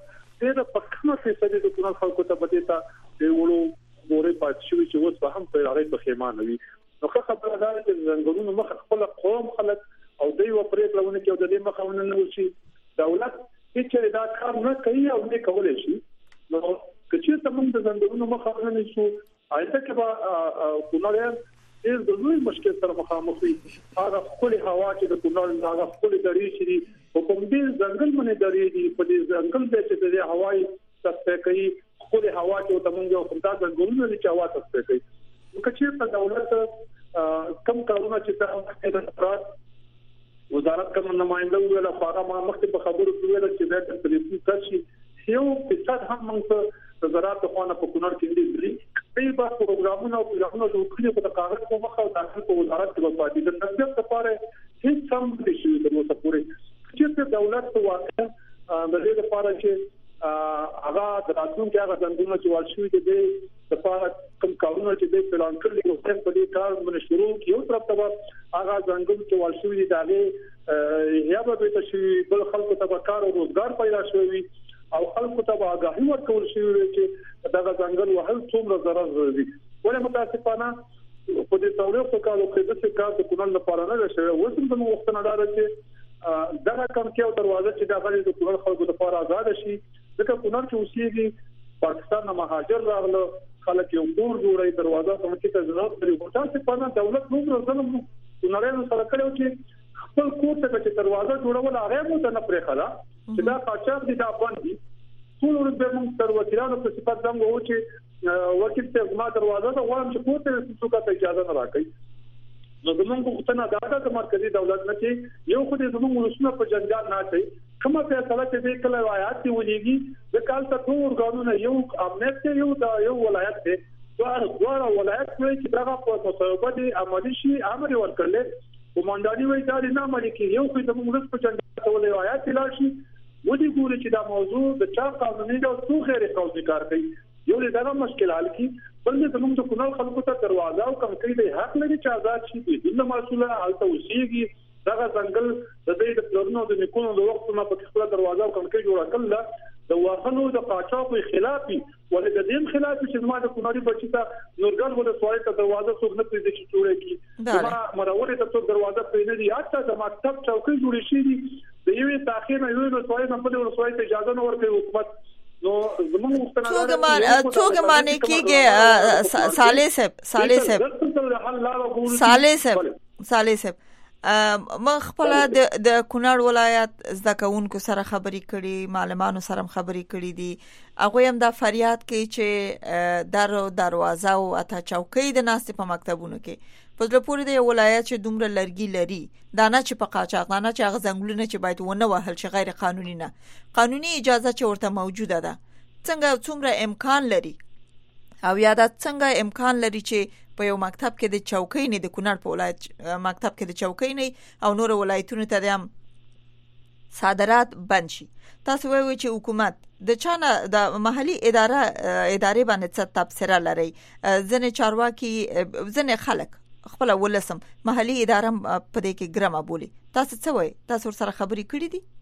د پښتنو فیصد د کونړ خلکو ته پدې تا د وړو مورې پات شوی چې اوس به هم په هغه په خیمانه وي نو خبره ده چې ځنګلونو مخ خپل قوم خلک او دوی و پرې کړونه کې د دې مخاونه نه وشي دولت هیڅ دا کار نه کوي او نه کولای شي نو کچې تمام د ځنګلونو مخاونه نه شو آیته کې به کونړ یې د لوی مشکل سره مخامخ وي هغه خپل هوا چې د کونړ هغه خپل درې شي په کوم دې ځنګل باندې درې دي په دې ځنګل به چې د هوای تصفیه کوي خپل هوا چې تمونږ یو خدای ځنګلونو چې هوا تصفیه کوي نو کچې په دولت کم کارونه چې تاسو د افراد وزارت کوم نمائنده ویل خاطر ما مخکې په خبرو کې ویل چې د تلفون کړی یو فیصد هم موږ د زراعت په خانه په کونړ کې دي په با پروګرامونه او پروګرامونه جوړ کړي په کاغذ په مخه او داخل په وزارت کې وفادي د تنظیم لپاره هیڅ سم نشي د اوسه پورې چې دولت په واقع د دې لپاره چې هغه د راتلونکي هغه څنګه چې ورشي د لپاره کوم کارونه چې د پلان کړل او څنګه په دې کار باندې شروع کیو تر څو هغه څنګه چې ورشي د هغه یا به تاسو بل خلکو ته کار او روزګار پیدا شوي او خلکو ته آگاهی ورکول شي چې دا څنګه وهل څومره ضرر دي ولې متاسفانه په دې څولو په کارو کې د څه کار د کونړ لپاره نه شوی اوس هم د وخت نه دار چې دا کوم کې او دروازه چې دا غلي د کونړ خلکو لپاره آزاد شي ځکه کونړ چې اوسېږي پاکستان نه مهاجر راغله خلک یو کور جوړي دروازه کوم کې ته ضرورت لري متاسفانه دولت نور ظلم کونړیانو سره کړو چې خپل کور ته چې دروازه جوړول هغه مو ته نه پرې خلا چې دا قاچاق دي دا باندې ټول ورته موږ تر وکیلانو په صفات دمو و چې وکیل ته ما دروازه ته غواړم چې کور ته څوک اجازه نه راکړي نو زمونږ وختونه دا د مرکزی دولت نه چې یو خو دې زمونږ ولسونه په جنجال نه کوي کومه فیصله چې د کله وایات دی ولېږي د کال ته ټول قانون یو امنیت یو دا یو ولایت دی دوه دوه ولایت چې دغه په مصوبه دي عملی شي امر ورکړل کومنداني وایي دا نه ملي کې یو خو د موږ په جنجال ته ولې وایات تلل شي ودي ګوري چې دا موضوع د چا قانوني او څو غیر قانوني کار کوي یو دا مشکل حل کی بل دې زموږ د کونړ خلکو ته دروازه او کم کوي د حق لري چې آزاد شي د مسؤله حالت اوسېږي دا څنګه د دې د پلانونو د نکونو د وختونو په خپل دروازه او کم کوي جوړ کړل د واخلو د قاچاق خلافي ولې د دې خلاف چې ما د کونړي بچی ته نورګل ول سوال ته دروازه څوک نه پېږي چې جوړه کی ما مرورې ته څوک دروازه پېنه دي حتی د مکتب چوکۍ جوړې شي دي د یوې تاخیر نه یو سوال نه په دې سوال ته اجازه نه ورکوي حکومت نو زموږ څوک څوک معنی کېږي صالح صاحب صالح صاحب صالح صاحب صالح صاحب مخ خپل د کونړ ولایت زده کوونکو سره خبرې کړي معلمانو سره خبرې کړي دي هغه هم دا فریاد کوي چې در دروازه او اته چوکۍ د ناست په مکتبونو کې په دې پورې د ولایت چې دومره لرګي لري دا نه چې په قاچاق نه چې هغه ځنګلونه چې باید ونه وهل شي غیر قانوني نه قانوني اجازه چې ورته موجوده ده څنګه څومره امکان لري او یا دا څنګه امکان لري چې په یو مکتب کې د چوکۍ نه د کونړ په ولایت مکتب کې د چوکۍ نه او نور ولایتونو ته هم صادرات بند شي تاسو وایئ چې حکومت د چانه د محلي اداره ادارې باندې څه تبصره لري ځنې چارواکي ځنې خلک خپل ولسم محلي اداره په دې کې ګرامه بولی تاسو څه وایئ تاسو سره خبرې کړې دي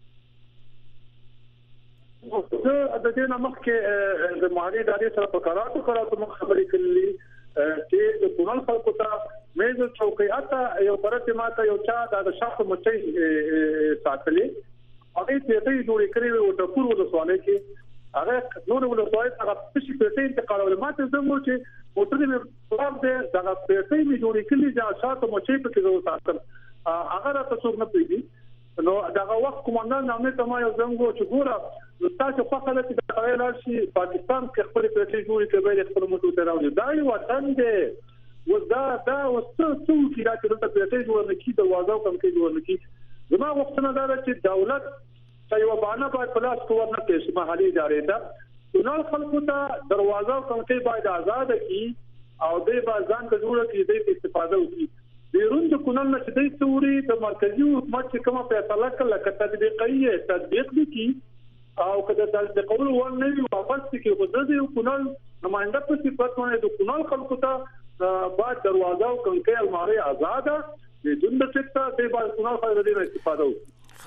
زه د دې نامخ کې د محلي ادارې سره په قراراتو قراراتو مخ خبرې کړلې چې د کونړ خلکو ته مېز چوکۍ اته یو پرته ماته یو چا د شخص مچي ساتلې هغه ته جوړې کړې او د کور ول سوالې کې هغه نور ول سوالې هغه پښې پېټې انتقال ماته زموږ چې موټر دې پلان دې دا پېټې می جوړې کړې چې شاته مچي په کې زو ساتل هغه راته څوک نه پیږي نو دغه وخت کومندان نامې ته ما یو څنګه چې ګوره تاسو په خپل کې د خیال شي پاکستان کې خپل پرېټې جوړې کوي خپل موټو ته راوړي دا یو وطن دی ودا دا وسته څو چې دا چې د پرېټې جوړ نه کی دروازه کوم کې جوړ نه کی زما وختونه دا چې دولت یو باندې باید پلاس کوور نه پېښ محلي ادارې ته نو خلکو ته دروازه کوم کې باید آزاد کی او د بازان ته جوړ کی د استفاده وکړي بیرون د کونل نه چې د توري د مرکزی حکومت چې کومه فیصله کړه لکه تطبیقي تطبیق دي کی او کله د قول ور نه وي واپس کې خو د کونل نمائنده په صفت باندې د کونل خلکو ته بعد دروازه او کنکې الماري آزاد دي د څه ته د کونل خلکو د استفاده وکړي.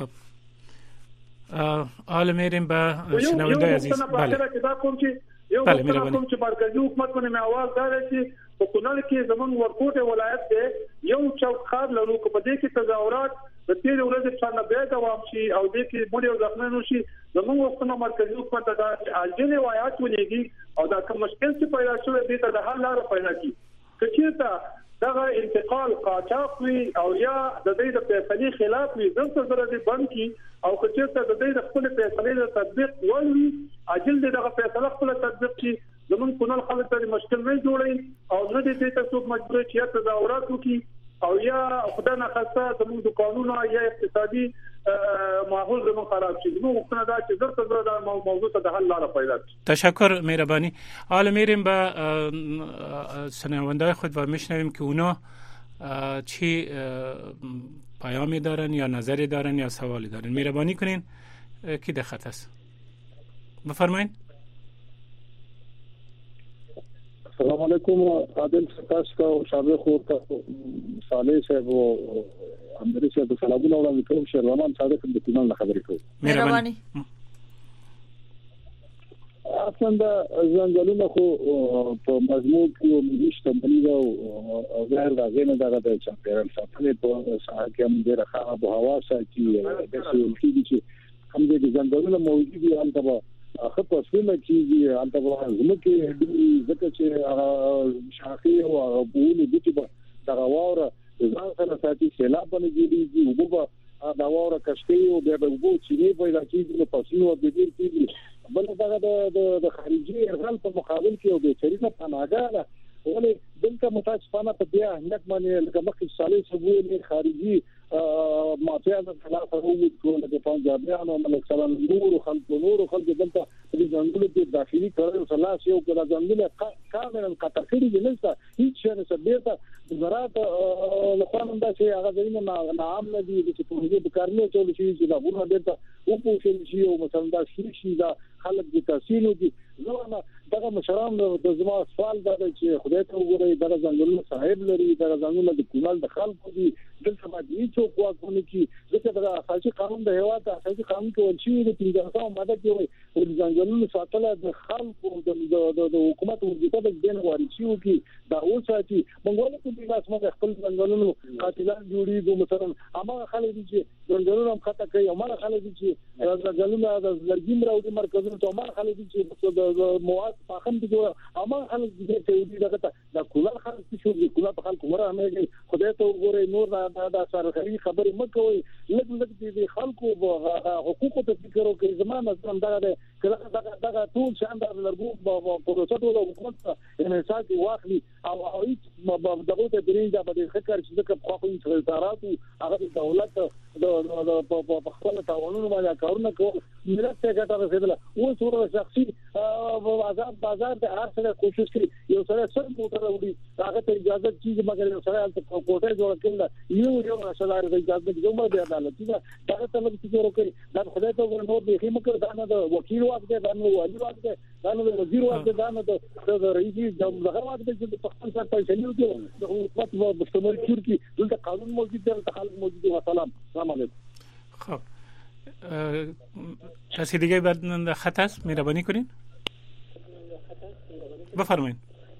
خب آل میریم به شنونده عزیز. بله دا کوم چې یو کوم چې مرکزی حکومت باندې आवाज دار چې په کونل کې زمون ورکوټه ولایت دی یو چوک خار لرو کو په دې کې تظاهرات د تیر ورځې څخه به دوام شي او د کې مولي او ځخنه شي زمون وختونه مرکزی حکومت د اجل روایت ونیږي او دا کوم مشکل چې پیدا شوی دی ته د حل لار پیدا کی کچېتا دغه انتقال قاچاق وي او یا د دې د فیصلې خلاف وي زموږ سره د بند کی او کچېتا د دې د خپل فیصلې د تطبیق ولوي اجل دغه فیصله خپل تطبیق کی زمون کونل خلک ته مشکل نه جوړي او نه دې ته څوک مجبور چې تظاهرات وکړي او یا خدای نه خاصه زمون د قانون یا اقتصادي ماحول زمون خراب شي نو وختونه دا چې زړه زړه دا موضوع ته د حل لاره پیدا شي. تشکر مهربانی. حالا میریم به شنونده‌های خود و میشنویم که اونا چی پیامی دارن یا نظری دارن یا سوالی دارن. مهربانی کنین کی در خط است بفرمایید. السلام علیکم عادل تاسو ته شابه خور ته صالح صاحب او امری صاحب سلامونه وړاندې کوم شهروان صادق د کونل خبرې کوم. مهرباني. اصلا د ځنګلونو خو په مضمون کې مشته بنی او غیر دا غینه دغه د چاپیرل ساتنې په ساحه کې هم ډېر ښه آب و هوا ساتي د سولتي چې هم د ځنګلونو موجود دي هم د اخه پسونه کیږي البته زمکه ځکه چې شاخي او بوله د چې د غواړه ځان سره ساتي سیلاب باندې جوړیږي وګوره دا واره کشته او بیا به وګو چې پیدا کیږي نو پسونه د دې کیږي بل دا د خارجي ارغال په مقابل کې او د چریته پناهګاه ولې دلته متاسفانه په بیا هندک باندې لکه مخکې صالح صاحب ویلي خارجي مافیا د خلاف وروت کوله د پنجابیانو او ملک سلام نور خلک نور خلک دلته د ځنګلو د داخلي کړو خلاص یو کله ځنګل کاملا قطع کړی دی نشته هیڅ شي نه بیرته زراعت لخوانم دا چې هغه ځینې نام نه دي چې په دې بکارنه چول شي چې دا ورته بیرته او په شي شي او مثلا دا شي شي دا خلک د تاسینو دي زما دغه مشران د زما سوال دا چې خدای ته وګورئ دغه ځنګلونه صاحب لري دغه ځنګلونه د کونل د خلکو دي دلته باندې هیڅ واکونه کی ځکه د اساسي قانون د هیواد اساسي قانون کې ورچې د پنځه ماده کې وي د ځنګلونو ساتل د خلکو د حکومت وظیفه د دین ورچې کی دا اوساتي منګول ته د لاسمه خپل ځنګلونو قاتلان جوړي مثلا هغه خلک دي چې ځنګلونو هم خطا کوي هغه خلک دي چې ځنګلونو د لرګیم راوړي مرکزونو ته هغه خلک دي چې د مواد پاخم دي هغه خلک دي چې دغه د کولر خلک چې د کولر په خلکو مره هم خدای ته وګورئ نور دا د سرخري خبرې مکوئ لږ لږ دي خلکو حقوقو ته فکر وکړي زمانه سم دغه دغه دغه ټول شان د لرګو په پروسه ټول حکومت انحصار واخلي او هیڅ دغه ته درینځه به فکر چې د خپل انتخابات هغه دولت د په خپل تعاونونو باندې کارونه کوي ملت ته ګټه رسیدله او څوره شخصي بازار بازار د هر څه کوشش کوي یو سره سر موټر وړي هغه ته اجازه کیږي مګر یو سره کوټه جوړ کړل یو یو رسالار د اجازه کومه دی عدالت دا هغه ته لږ څه وکړي دا خدای ته ورنور دی خیم کړ دا نه د وکیل واک دی دا نه والی واک دی دا نه د وزیر واک دی دا نه د رئیس د هغه واک دی چې په خپل سر پیسې نیولې د حکومت په مستمر کور کې دلته قانون موجود دی د خلک موجود دی سلام سلام علیکم. خب کسی دیگه بعد خط است مهربانی کنین بفرمایید.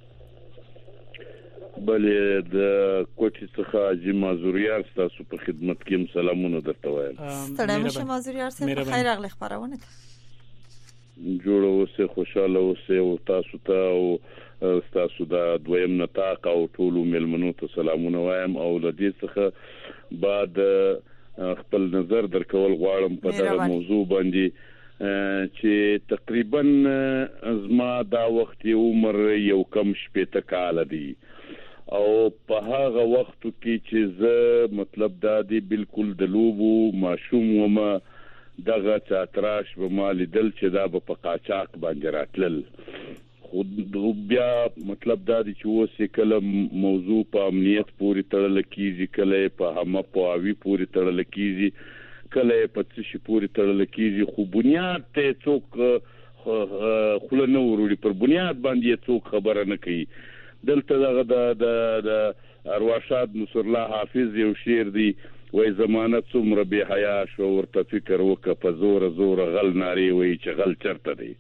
بله د کوټی څخه حاجی مازوریار تاسو په خدمت کې سلامونه درته وایم. ستړی مشه مازوریار صاحب خیر اغلی خبرونه جوړ اوسه خوشاله اوسه او تاسو ته او تاسو د دویم نطاق او ټولو ملمنو ته سلامونه وایم او د دې څخه بعد خپل نظر درکول غواړم په دغه موضوع باندې چې تقریبا زما دا وخت عمر یو کم شپېته کال دی او په هغه وخت کې چې زه مطلب دا دی بالکل د لوبو ماشوم ومه دغه چاتراش به ما لیدل چې دا به په قاچاق باندې راتلل خو بیا مطلب دا دی چې اوس کله موضوع په امنیت پورې تړل کیږي کله په همه پوهاوي پورې تړل کیږي کله په څه شي پورې تړل کیږي خو بنیاد ته څوک خوله نه وروړي پر بنیاد باندې څوک خبره نه کوي دلته دغه د د ارواښاد نصر الله حافظ یو شعر دی وای زمانه څومره بې حیا شو ورته فکر وکړه په زوره زوره غل نارې وایي چې غل چرته دی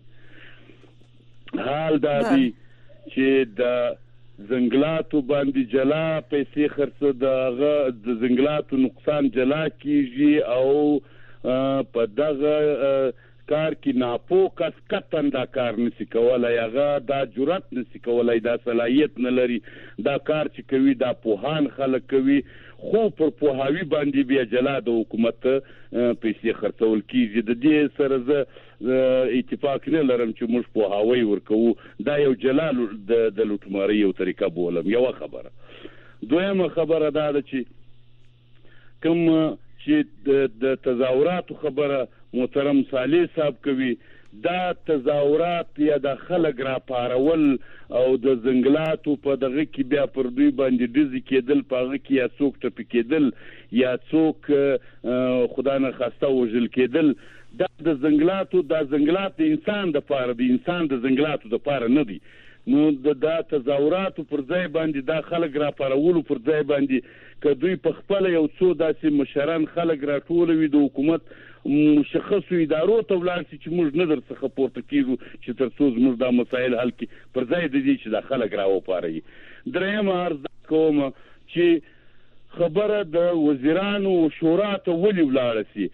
حال دا دی چې د زنګلاتو باندې جلا پیسې خرڅ دغه د زنګلاتو نقصان جلا کیږي او په دغه کار کې ناپوه کس قطعا دا کار نسی کولای هغه دا جرأت نسی کولای دا صلاحیت نه لري دا کار چې کوي دا پوهان خلک کوي خو پر پوهاوی باندې بیا جلا د حکومت پیسې خرڅول کیږي د دې سره زه اتفاق نه لرم چې موږ پوهاوی ورکوو دا یو جلا د لوټمارۍ یو طریقه بولم یو خبره دویمه خبره دا ده چې کوم چې د تظاهراتو خبره محترم صالح صاحب کوي دا تظاهرات یا د خلک را پارول او د زنګلاتو په دغه کې بیا پر دوی باندې ډزې کېدل په هغه کې یا څوک ټپي کېدل یا څوک خدا نه خواسته وژل کېدل دا د زنګلاتو دا زنګلات د انسان دپاره د انسان د زنګلاتو دپاره نه دي نو د دا تظاهراتو پر ځای باندې دا خلک را پارولو پر ځای باندې که دوی په خپله یو څو داسې مشران خلک راټولوي د حکومت مشخصو ادارو ته ولاړ شي چې موږ نه در څخه پورته کېږو چې تر څو زموږ دا مسایل حل کړي پر ځای د دې چې دا خلک را وپاروي درېیمه عرض کوم چې خبره د وزیرانو شورا ته ولې ولاړه شي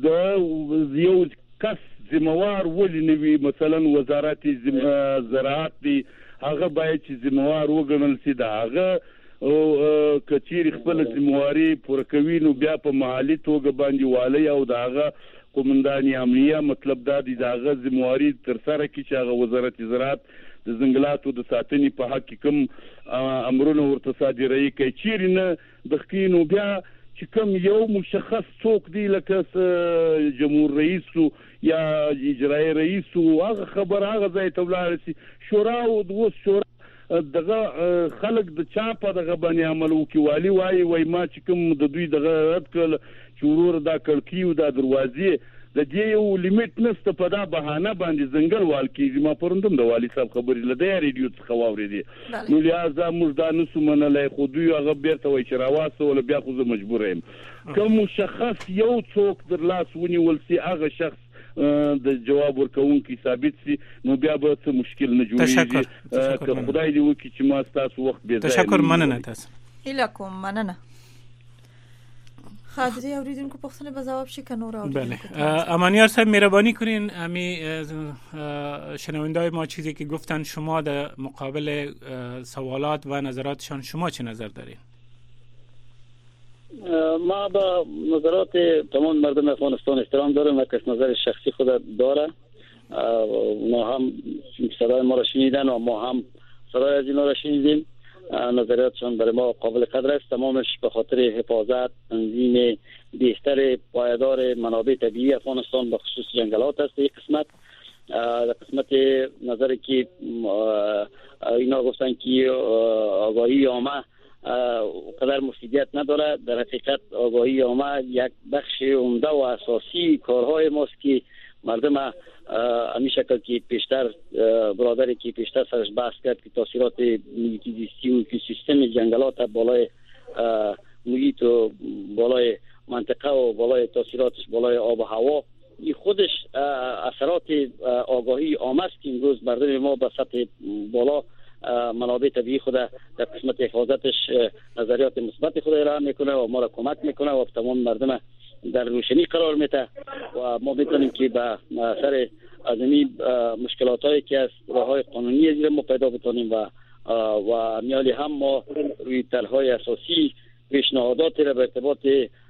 د یو کس ذمہوار ولې نه وي مثلا وزارت زراعت دی هغه باید چې ذمہوار وګڼل شي د هغه او کچیر خپل ذمہواری پوره کوي نو بیا په محلي توګه باندې والی او د هغه قومندان امنیه مطلب دا دی د هغه ذمہواری تر سره کړي چې هغه وزارت زراعت د زنګلاتو د ساتنې په حق کې کوم امرونه ورته صادروي کوي چیرې نه د خکینو بیا چې کوم یو مشخص څوک دی لکه جمهور رئیس یا اجرایي رئیس هغه خبر هغه ځای ته ولاړ شي شورا او د شورا دغه خلک د چا په دغه باندې عمل وکړي والي وایي وای ما چې کوم د دوی دغه رد کړل چې ورور دا کړکۍ او دا دروازې د دې یو لیمیټ نشته په دا بهانه باندې ځنګل وال کېږي ما پرندم د والي صاحب خبرې له دې ریډیو څخه واورېدې نو لہذا موږ دا نسو منلی خو دوی هغه بیرته وایي چې راواستول بیا خو زه مجبوره یم که مشخص یو څوک در لاس ونیول سي هغه شخص د جواب ورکوونکی ثابت سي نو بیا به څه مشکل نه جوړیږي که خدای دې وکړي چې ما ستاسو وخت بې ځایه تشکر مننه تاسو هیله کوم مننه خاطری اوریدونکو پوښتنه به جواب شي که نور اوریدونکو بله امانیار صاحب مهربانی کنین امی شنونده‌های ما چیزی که گفتن شما در مقابل سوالات و نظراتشان شما چه نظر دارین؟ ما با نظرات تمام مردم افغانستان احترام دارم و کس نظر شخصی خود داره اونا هم صدای ما را شنیدن و ما هم صدای از اینا را شنیدیم نظریاتشان برای ما قابل قدر است تمامش به خاطر حفاظت تنظیم بیشتر پایدار منابع طبیعی افغانستان به خصوص جنگلات است یک قسمت در قسمت نظری که اینا گفتن که آگاهی عامه قدر مفیدیت نداره در حقیقت آگاهی عامه یک بخش عمده و اساسی کارهای ماست که مردم امی شکل که پیشتر برادری که پیشتر سرش بحث کرد که تاثیرات محیط زیستی و اکوسیستم جنگلات بالای محیط و بالای منطقه و بالای تاثیراتش بالای آب و هوا این خودش اثرات آگاهی عامه است که امروز مردم ما به سطح بالا منابع طبیعی خود در قسمت حفاظتش نظریات مثبت خود ارائه میکنه و ما را کمک میکنه و تمام مردم در روشنی قرار میده و ما میتونیم که به اثر از این مشکلات هایی که از راه های قانونی زیر ما پیدا بتونیم و و میالی هم ما روی طرح‌های اساسی پیشنهادات را به ارتباط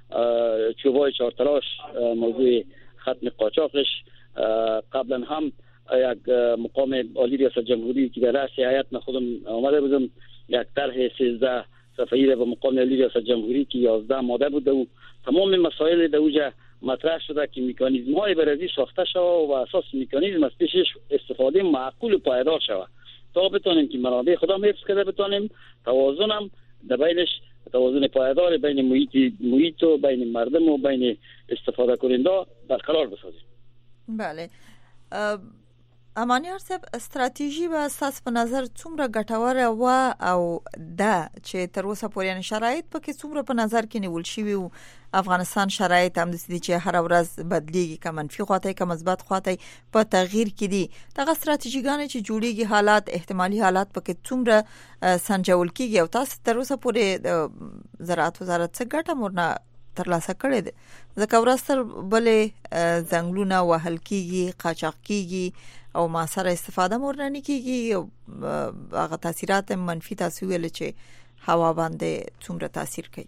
چوبای چهارتراش موضوع ختم قاچاقش قبلا هم یک مقام عالی ریاست جمهوری که در رأس هیئت من خودم آمده بودم یک طرح سیزده صفحه‌ای را به مقام عالی ریاست جمهوری که یازده ماده بود و تمام مسائل در اوجه مطرح شده که مکانیزم های برازی ساخته شود و اساس مکانیزم از پیشش استفاده معقول و پایدار شود تا بتونیم که منابع خودم حفظ کرده بتونیم توازن هم در بینش توازن پایدار بین محیط محیط و بین مردم و بین استفاده کننده برقرار بسازیم. بله. امانیار صاحب استراتیژي به اساس په نظر څومره ګټوره و او دا چې تر اوسه پورې یعنی شرایط پکې څومره په نظر کې نیول شوی او افغانستان شرایط هم د دې چې هر ورځ بدلیږي که منفي خواته که مثبت خواته په تغییر کې دي دغه استراتیژیګانې چې جوړیږي حالات احتمالي حالات پکې څومره سنجول کیږي او تاسو تر اوسه پورې زراعت وزارت څخه ګټه مورنه ترلاسه کړې ده ځکه ورستر بلې ځنګلونه وهل کیږي قاچاق کیږي او ما سره استفاده مورنه کیږي او هغه تاثیرات منفي تاسو ویل چې هوا باندې څومره تاثیر کوي.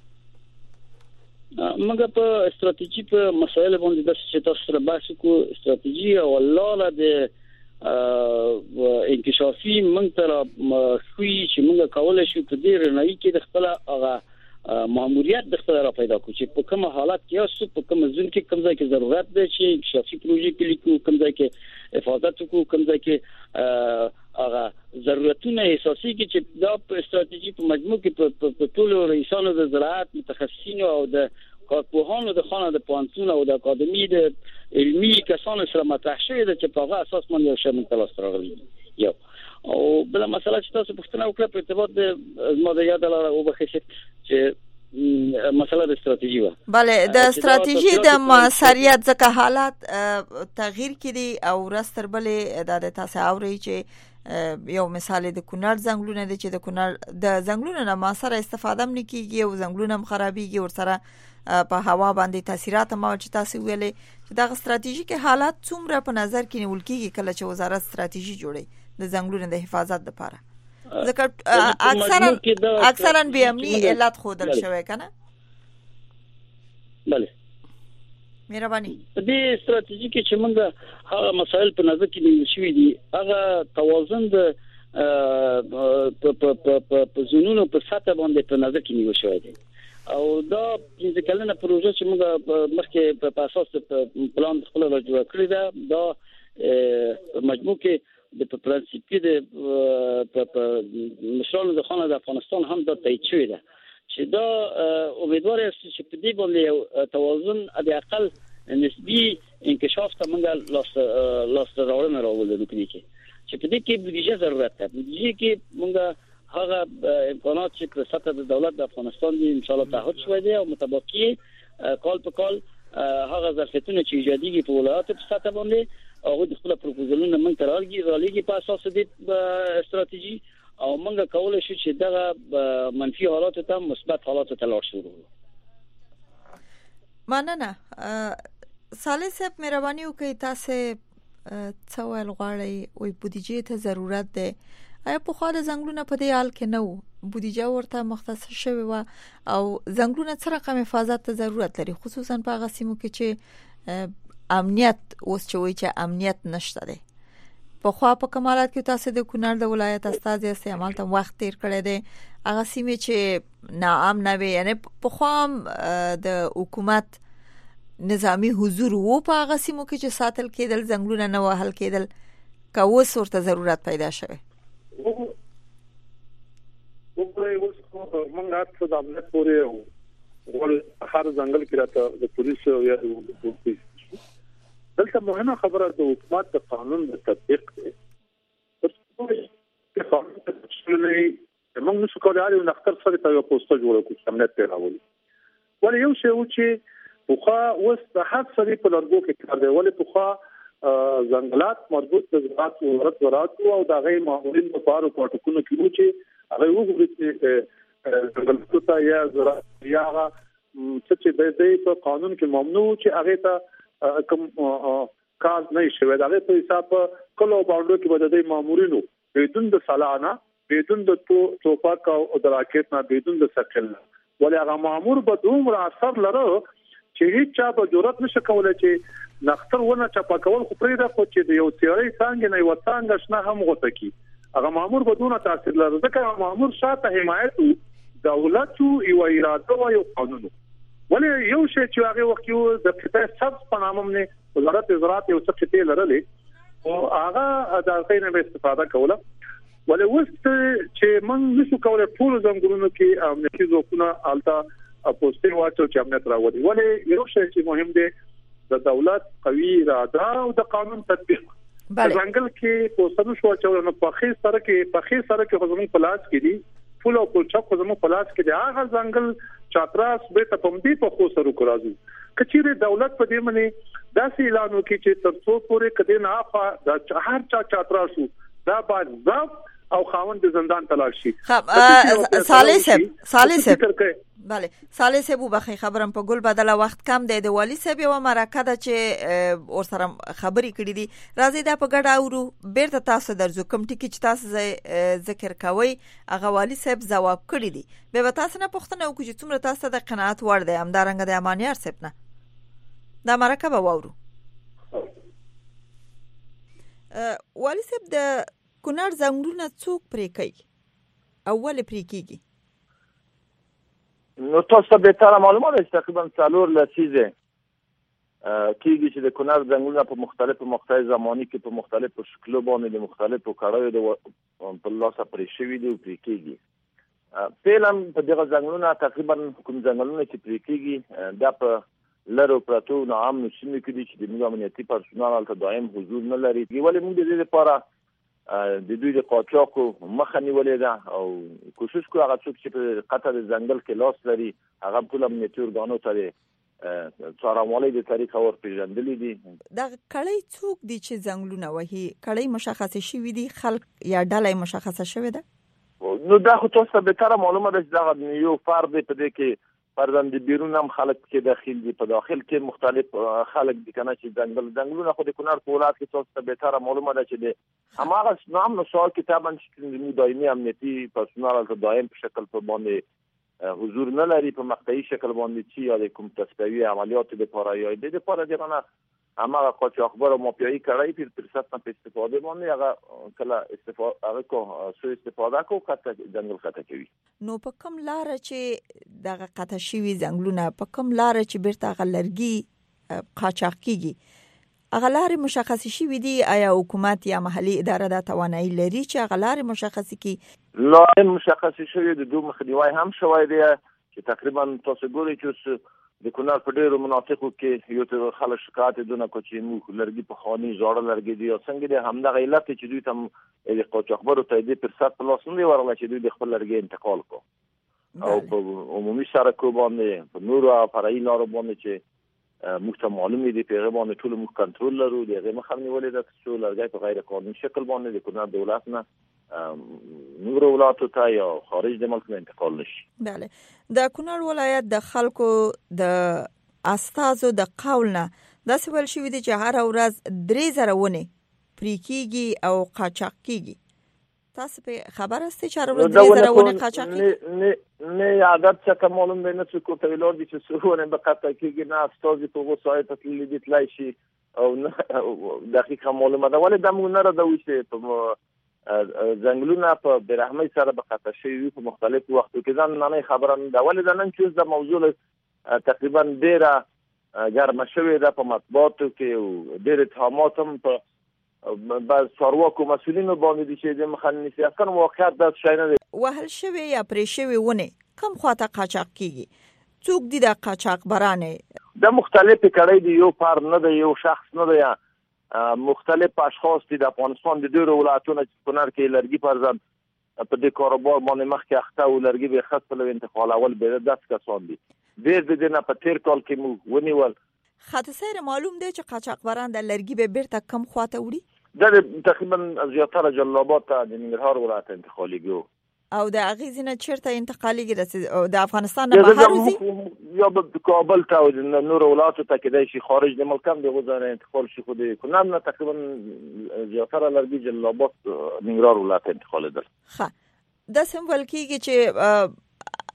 موږ په استراتیژي په مسایل باندې د چې تاسو سره بحث کوو استراتیژي او لاله د انکشافي موږ تر خوي چې موږ کولای شو په دې رنایي کې د خپل هغه ماموریت د خپل را پیدا کو چې په کوم حالت کې اوس په کوم ځین کې کوم ځای کې ضرورت ده چې انکشافي پروژې کې لیکو کوم ځای کې حفاظت کو کوم ځای کې هغه ضرورتونه اساسي کې چې دا په استراتیژي په مجموع کې په ټول رئیسانو د زراعت متخصصین او د کارپوهانو د خانه د پانتون او د اکاډمي د علمي کسانو سره مطرح شوی ده چې په هغه اساس باندې یو شمن تلاش راغلی یو او بل مسله چې تاسو پوښتنه وکړه په ارتباط د ماده یاد لاره او بخښه چې مسله د استراتیژي و bale د استراتیژي د مساریت ځکه حالات تغییر کړي او رستر بلې د تاسو اوري چې یو مثال د کونړ ځنګلونه دي چې د کونړ د ځنګلونو نه ما سره استفاده هم نکېږي او ځنګلونه هم خرابېږي ور سره په هوا باندې تاثیرات هم چې تاسو ویلې چې د استراتیژیک حالات څومره په نظر کې نیول کېږي کله چې وزارت استراتیژي جوړي د ځنګلونو د حفاظت لپاره ځکه اکثرا اکثرا به امني علت خودل شوی کنه. بله مهرباني په دې استراتیژي کې چې موږ هغه مسایل په نظر کې نیول شوی دي هغه توازن د په په په زونونو په سطح باندې په نظر کې نیول شوی دی او دا پنځه کلنه پروژه چې موږ مخکې په اساس پلان خپل راجو کړی دا دا مجموع کې د په پرنسپي د مشرانو د خانه د افغانستان هم دا تایید شوی ده چې دا امیدوار است چې په دې باندې توازن د اقل نسبی انکشاف ته موږ لاس لاس راوړنه راولو کې چې په دې کې بودیجه ضرورت ده بودیجه کې موږ هغه امکانات چې په سطح د دولت د افغانستان دی ان شاء الله تعهد شوی دی او متبقي کال په کال هغه ظرفیتونه چې ایجاديږي په ولایت په سطح باندې هغه د خپل پروپوزلونو موږ ترالګي رالیږي په اساس د استراتیژي او موږ کولای شو چې دغه منفي حالات ته مثبت حالات ته لاړ شو. مننه. صالح صاحب مهرباني وکړئ تاسو څه ویل غواړئ او بودیجه ته ضرورت ده آیا په خاله زنګلونه په دې حال کې نه وو بودیجه ورته مختص شوی و او زنګلونه څه رقم حفاظت ته ضرورت لري خصوصا په هغه سیمو کې چې امنیت اوس چې وایي چې امنیت نشته دی په خوا په کمالات کې تاسو د کونړ د ولایت استازي استعمال ته وخت تیر کړی دی هغه سیمه چې ناامن وي یعنی په خوا د حکومت نظامی حضور وو په هغه سیمو کې چې ساتل کېدل زنګلونه نه وهل کېدل که اوس ورته ضرورت پیدا شوی وګورئ اوس موږ تاسو د امنیت پورې ول هر ځنګل کې راته د پولیس یا د پولیس دلته مهمه خبره د حکومت د قانون د تطبیق دی ترڅو چې قانون تطبیق نه موږ نشو کولای یو نختر سره ته یو پوسټ جوړ کړو چې امنیت ته راولي ولې یو شی و چې خو اوس د هر سړي په لارګو کې کار دی ولې خو ځنګلات مربوط د زراعت وزارت وراتو او د غي مامورین په اړه پروتوکول کې و چې هغه وګوري چې ځنګلات یا زراعت یا څه چې د دې په قانون کې ممنوع چې هغه ته کوم کار نه شوی دا په حساب کلو باندې کې بده د مامورینو بدون د سالانه بدون د توپاک او د راکټ نه بدون د سکل ولې هغه مامور به دومره اثر لره چې هیڅ چا به جرأت نشي کولای چې نختر ونه چپا کول خو پرې ده، خو چې د یو تیاری څنګه نه یو څنګه شنه هم غوته کی هغه مامور به دونه تاثیر لري. ځکه مامور شاته حمایت دولت او اراده او یو قانون، ولې یو شی چې هغه وخت یو د قطاع سبز په نامه نه وزارت زراعت یو څه ته لرلې او هغه د غیر نه استفاده کوله. ولې وست چې موږ نشو کولای ټول زنګونو کې امنیتي ځواکونه الته پوسټي واچو چې امنیت راوړي. ولې یو شی چې مهم دی د دولت قوي اراده او د قانون تطبیق. ځنګل کې پوسټونو شو چې نو په خې سره کې په خې سره کې خزمون پلاس کې دي فول او پلچک خزمون پلاس کې دي هغه ځنګل چاتراس به ته پم دی په خو سره کوراځي. کچېره دولت په دې منی داسې اعلان وکړي چې تر څو پورې کدی نه افا د هر چا چاتراسو دا باید او خاوند د زندان تلاش شي. خب صالح صاحب صالح صاحب بله صالح صاحب وبخې خبرم په ګل بدله وخت کم دی. د والی صاحب یو مرکه ده چې اور سره خبرې کړې دي، راځي دا په ګډه اورو بیرته تاسو درځو کوم ټکی چې تاسو ذکر کوي هغه والی صاحب جواب کړی دي. به تاسو نه پوښتنه وکړو چې څومره تاسو د قناعت وړ دی همدارنګه د امانیار صاحب نه دا مرکه به واورو. والی صاحب د کونړ ځنګلونه څوک پرې کوي او ولې پرې کیږي؟ نو تاسو به تر معلومات است تقریبا څلور لسیزه کیږي چې د کونړ ځنګلونه په مختلفو مقطع زمانی کې په مختلفو شکلو باندې د مختلفو کړهو د په لاسه پرې شوي دي او پرې کیږي. فعلا په دغه ځنګلونه تقریبا کوم ځنګلونه چې پرې کیږي دا په لرو پراتو نام نشي کېدي چې د موږ امنیتي پرسونل الته دائم حضور نه لري. ولې موږ د دې لپاره د دوی د قاچاقو مخه نیولې ده او کوشش کوو هغه څوک چې په قطع د ځنګل کې لاس لري هغه ټول امنیتي ارګانو ته څارنوالۍ د طریقه ور پیژندلې دي. دا کړي څوک دي چې ځنګلونه وهي کړي مشخصه شوي دي خلک یا ډله مشخصه شوې ده؟ نو دا خو تاسو به تر معلومه ده چې دا یو فرد په دې کې پردان د بیرون هم خلک کې داخل دي، په داخل کې مختلف خلک دي کنه چې ځنګل ځنګلونه خو د کونړ په ولایت کې تاسو ته به تر معلومه ده چې د هماغه نام نو سوال کتاباً چې د دایمي امنیتي پرسونل الته دایم په شکل په باندې حضور نه لري په مقطعي شکل باندې چې یا د کوم تصفیوي عملیات لپاره یا د لپاره دغه هماغه قاچاقبر او مافیایي کړای په فرصت نه استفاده باندې هغه کله استفاده هغه کو سو استفاده کو کته ځنګل خطا کوي. نو په کوم لار چې دغه قطع شوی ځنګلونه په کوم لار چې بیرته غلرګي قاچاق کیږي هغه لار مشخص شوی دي؟ آیا حکومت یا محلي اداره د توانایي لري چې هغه لار مشخص کی؟ لار مشخص شوی د دوه مخنیوي هم شوی دی چې تقریبا تاسو ګورئ چې د کونړ په ډیرو مناطقو کې یو څه خلک شکایت دونه کوي چې موږ لرګي په خاني زاړه لرګي دي او څنګه دي همدغه علت چې دوی تم د قاچاقبرو ته دې پر سات په لاس نه ورغله چې دوی د خپل لرګي انتقال کو او په عمومي سړکو باندې په نورو فرعي لارو باندې چې موږ ته معلومه دي په غو باندې ټول موږ کنټرول لرو دغه مخنیوي ولې د څو لرګي په غیر قانوني شکل باندې د کونړ دولت نه نور ولایتو ته یا خارج د ملک نه انتقال نشي. بله د کونړ ولایت د خلکو د استازو د قول نه داسې ول شوی دي چې هر ورځ درې زره ونه پرې کیږي او قاچاق کیږي. تاسو په خبر است چې هر ورځ درې زره ونه قاچاق کیږي؟ نه نه عادت څخه معلوم دی نه چې کوته ویلور دي چې څونه به قطع کیږي نه استازي په وسایت تللی دي تلای شي او نه دقیقه معلومه ده. ولې د موږ نه راځي چې په ځنګلونه په برحمي سره به قطع شوي په مختلف وختو کې ځان نه خبره نه ده. ولې د نن چې د موضوع تقریبا ډیره ګرمه شوې ده په مطبوعاتو کې او ډېر اتهامات هم په بعض چارواکو مسؤلینو باندې دي چې د مخنیوي سیاست واقعیت دا شی نه دی. وهل شوی یا پرې شوی ونه کوم خواته قاچاق کیږي؟ څوک دي د قاچاق برانه؟ د مختلف کړي دي، یو پر نه دی یو شخص نه دی، مختلف اشخاص دي د افغانستان د ډیرو ولایتونو چې کونړ کې لرګي پرځن په دې کاروبار باندې مخکې اخته او لرګي به خاص له انتقال اول به داس کسان دي ډیر د دې نه په تیر کال کې مو ونیول. خاطر سره معلوم دی چې قاچاقبران د لرګي به بیرته کم خواته وړي؟ دا تقریبا زیاتره جلابات ته د ننګرهار ولایت انتقالیږي او د اغیز نه چیرته انتقالیږي رسید او د افغانستان نه بهر وځي یا به کابل ته او د نور ولایتو ته کې شي خارج د ملک هم د غوځنه انتقال شي. خو د کونړ نه تقریبا زیاتره لرګي جلابات ننګرهار ولایت انتقال دي. ښه د سیمبل کېږي چې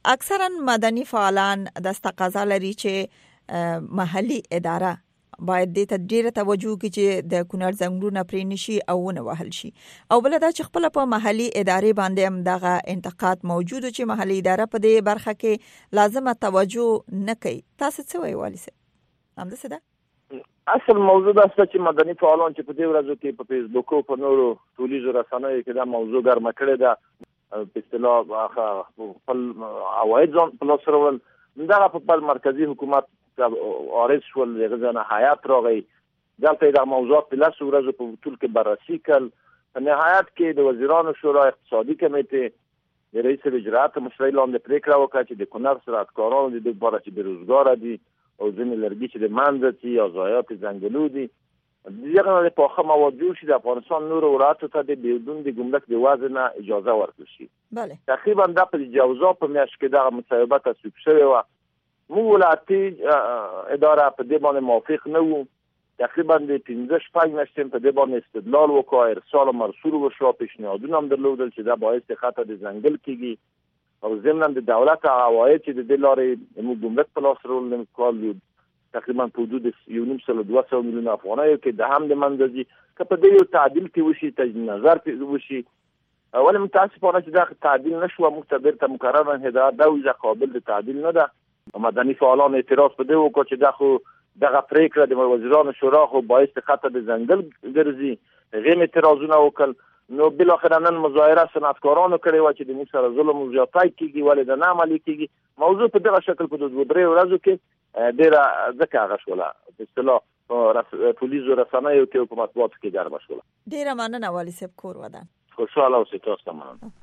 اکثرا مدني فعالان د تقاضا لري چې محلي اداره باید د تدریره توجه کوي چې د کونړ ځنګلونه پرې نشي او ونه وهل شي، او بل دا چې خپل په محلي ادارې باندې هم دغه انتقاد موجود چې محلي اداره په دې برخه کې لازمه توجه نه کوي. تاسو څه وایي والي صاحب؟ هم څه ده اصل موضوع دا چې مدني فعالان چې په دې ورځو کې په فیسبوک او په نورو ټولنیزو رسنیو کې دا موضوع ګرمه کړې ده، په اصطلاح خپل عواید ځان په لاس راوړل، دا په خپل مرکزی حکومت عارض شول، غزنه حیات راغی، دلته د موضوعات په لاس ورځو په ټول کې بررسي کړ. په نهایت کې د وزیرانو شورا اقتصادي کمیټې د رئیس اجرات مشرۍ لاندې پریکړه وکړه چې د کونړ صنعتکارانو د لپاره چې بیروزګار دي او ځینې لرګي چې د منځ دي یا ضایعات ځنګلو دي دغه د پاخه مواد جوړ شي، د افغانستان نور ولایتو ته د بدون د ګمرک د وزن اجازه ورکړل شي. بله تقریبا د جوزا په میاشت کې د مصوبه تصویب شوی و، مو ولایتي اداره په دې باندې موافق نه وو. تقریبا د پنځه شپږ میاشتې په دې باندې استدلال وکړ، ارسال مرسول وشو، پیشنهادونه هم درلودل چې دا باعث خطر د ځنګل کیږي او ضمن د دولت عواید چې د دې لارې مو ګمرک په لاس رول نه کول تقریبا په حدود یو نیم سل دوه سوه میلیون افغانۍ کې د هم د منځي که په دې یو تعدیل کې وشي، تجدید نظر کې وشي، ولې متاسفانه چې دا تعدیل نشو، مختبر ته مقرره هدایت دا ویزه قابل د تعدیل نه ده. مدني فعالان اعتراض په دې وکړ چې دا خو دغه پریکړه د وزیرانو شورا خو باعث خطر د ځنګل ګرځي، غیم اعتراضونه وکړ. نو بل اخر نن مظاهره صنعتکارانو کړې و چې د موږ سره ظلم او زیاتای کیږي، ولې د نه عملي کیږي. موضوع په دغه شکل په دوه درې ورځو کې ډیره ځکه غشوله په اصطلاح پولیسو رسنیو کې په مطبوعاتو کې ګرمه شوله. ډیره مننه والي صاحب، کور ودان. خوشاله اوسئ. تاسو مننه.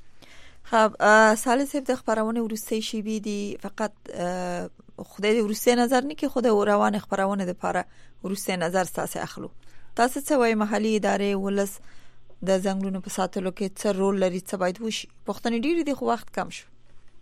خب سالی صاحب د خبرونه ورسته شي بي دي فقط خدای دې ورسته نظر نه کې خدای روان خبرونه د لپاره ورسته نظر تاسو اخلو. تاسو څه وایي محلي ادارې ولس د ځنګلونو په ساتلو کې څه رول لري، څه باید وشي؟ پښتنې ډېری د خو وخت کم شو.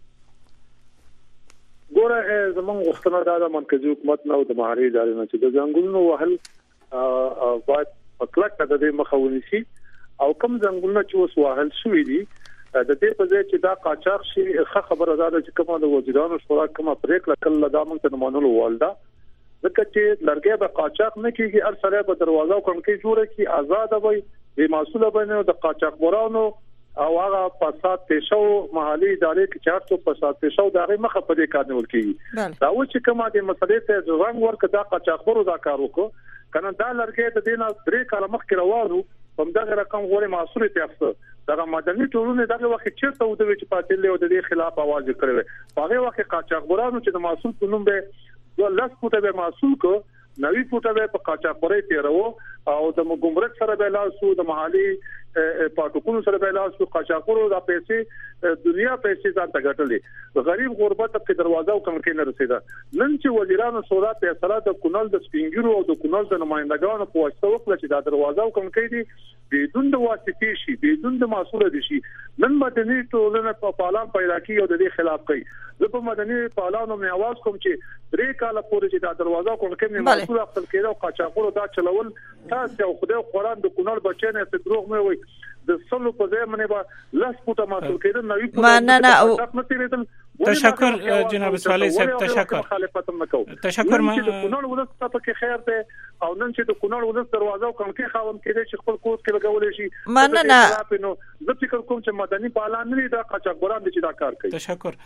ګوره زمونږ غوښتنه دا د مرکزی حکومت نه او د محلي ادارې نه چې د ځنګلونو وهل باید په کلکه د دې مخه ونیسي او کوم ځنګلونه چې اوس وهل شوي دي د دې په ځای چې دا قاچاق شي. ښه خبره ده چې کومه د وزیرانو شورا کومه پریکړه کړله دا موږ ته منلو والده، ځکه چې لرګي به قاچاق نه کیږي، هر سره به دروازه او کړکۍ جوړه کی، آزاد وي، بې مسؤله بنه د قاچاق ورانو او هغه فساد پېښو محلي ادارې کې چارڅو فساد پېښو دغه مخه په دې کار نیول کیږي. دا و چې کومه د مسلې ته ځوان ورکړه دا قاچاق ورو دا کار وکړو، کنه دا لرګي د دینه درې کاله مخکې روانو په دغه رقم غوړي مسؤل تیافته دغه مدني ټولنه دغه وخت چیرته ودوي چې پاتې له د دې خلاف आवाज کړي. هغه وخت قاچاق ورانو چې د مسؤل په نوم به لاس پټه به مسؤل کو نوی پټه به په قاچاقوري تیرو او د ګمرک سره به لاسو د محلي پټکونو سره به لاسو قاچاقورو د پیسې دنیا پیسې ځان ته ګټلې، غریب غربت په دروازه او کمکې نه رسیدا. نن چې وزیرانو شورا په اصله د کونړ د سپینګیرو او د کونړ د نمائندګانو په واسطه وکړه چې د دروازه او کمکې دي بدون د واسطې شي، بدون د مسؤل دي شي. نن مدني ټولنه په پالان پیدا کی او د دې خلاف کوي. زه په مدني پالانو مې आवाज کوم چې درې کاله پورې چې د دروازه کمکې نه مسؤل خپل کېده او قاچاقورو دا چلول تاسو او خدای قرآن د کونړ بچنه ته دروغ مې وای د سلو په ځای باندې با لاس پټه مسؤل کېده نوی پټه. تشکر جناب سالی صاحب، تشکر تشکر. ما د کونړ ولس ته کې خیر ته او نن چې د کونړ ولس دروازه او کمکې خاوند کېده چې خپل کوټ کې لګولې شي. مننه. نو زه فکر کوم چې مدني پالان نه دا قاچاقبران دي چې دا کار کوي. تشکر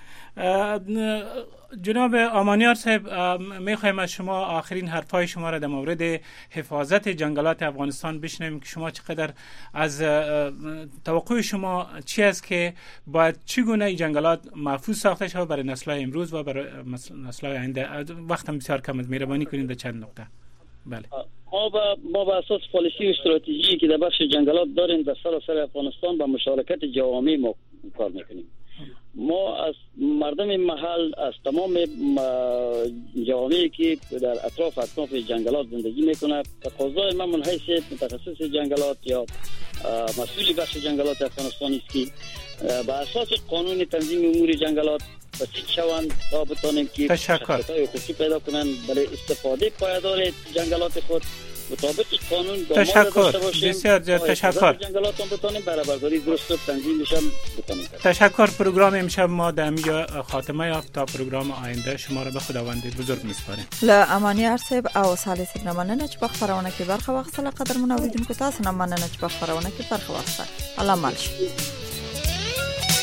جناب آمانیار صاحب، میخوایم از شما آخرین حرفای شما را در مورد حفاظت جنگلات افغانستان بشنویم که شما چقدر از توقع شما چی است که باید چگونه جنگلات محفوظ ساخته شود برای نسل‌های امروز و برای نسل‌های آینده. وقتم بسیار کم است، مهربانی کنید در چند نقطه. بله. ما با ما با اساس پالیسی و استراتژی که در بخش جنگلات داریم در سراسر افغانستان با مشارکت جوامع ما کار میکنیم. ما از مردم محل، از تمام جوامعی که در اطراف اطراف جنگلات زندگی میکنه، تقاضای ما من حیث متخصص جنگلات یا مسئول بخش جنگلات افغانستان است که با اساس قانون تنظیم امور جنگلات بسیج شوند تا بتانیم که شرکت‌های خصوصی پیدا کنند برای استفاده پایدار جنگلات خود مطابق قانون تشکر بسیار زیاد تشکر جنگلات هم بتونیم برابرداری درست و تنظیمش هم بتونیم. تشکر. پروگرام امشب ما در اینجا خاتمه یافت. تا پروگرام آینده شما را به خداوند بزرگ میسپاریم. ل امانی ارسب او سال سیب نمانه چ بخفرونه کی برخه وقت سره قدر منویدیم که تاسو نمانه چ بخفرونه کی برخه وقت الله مالش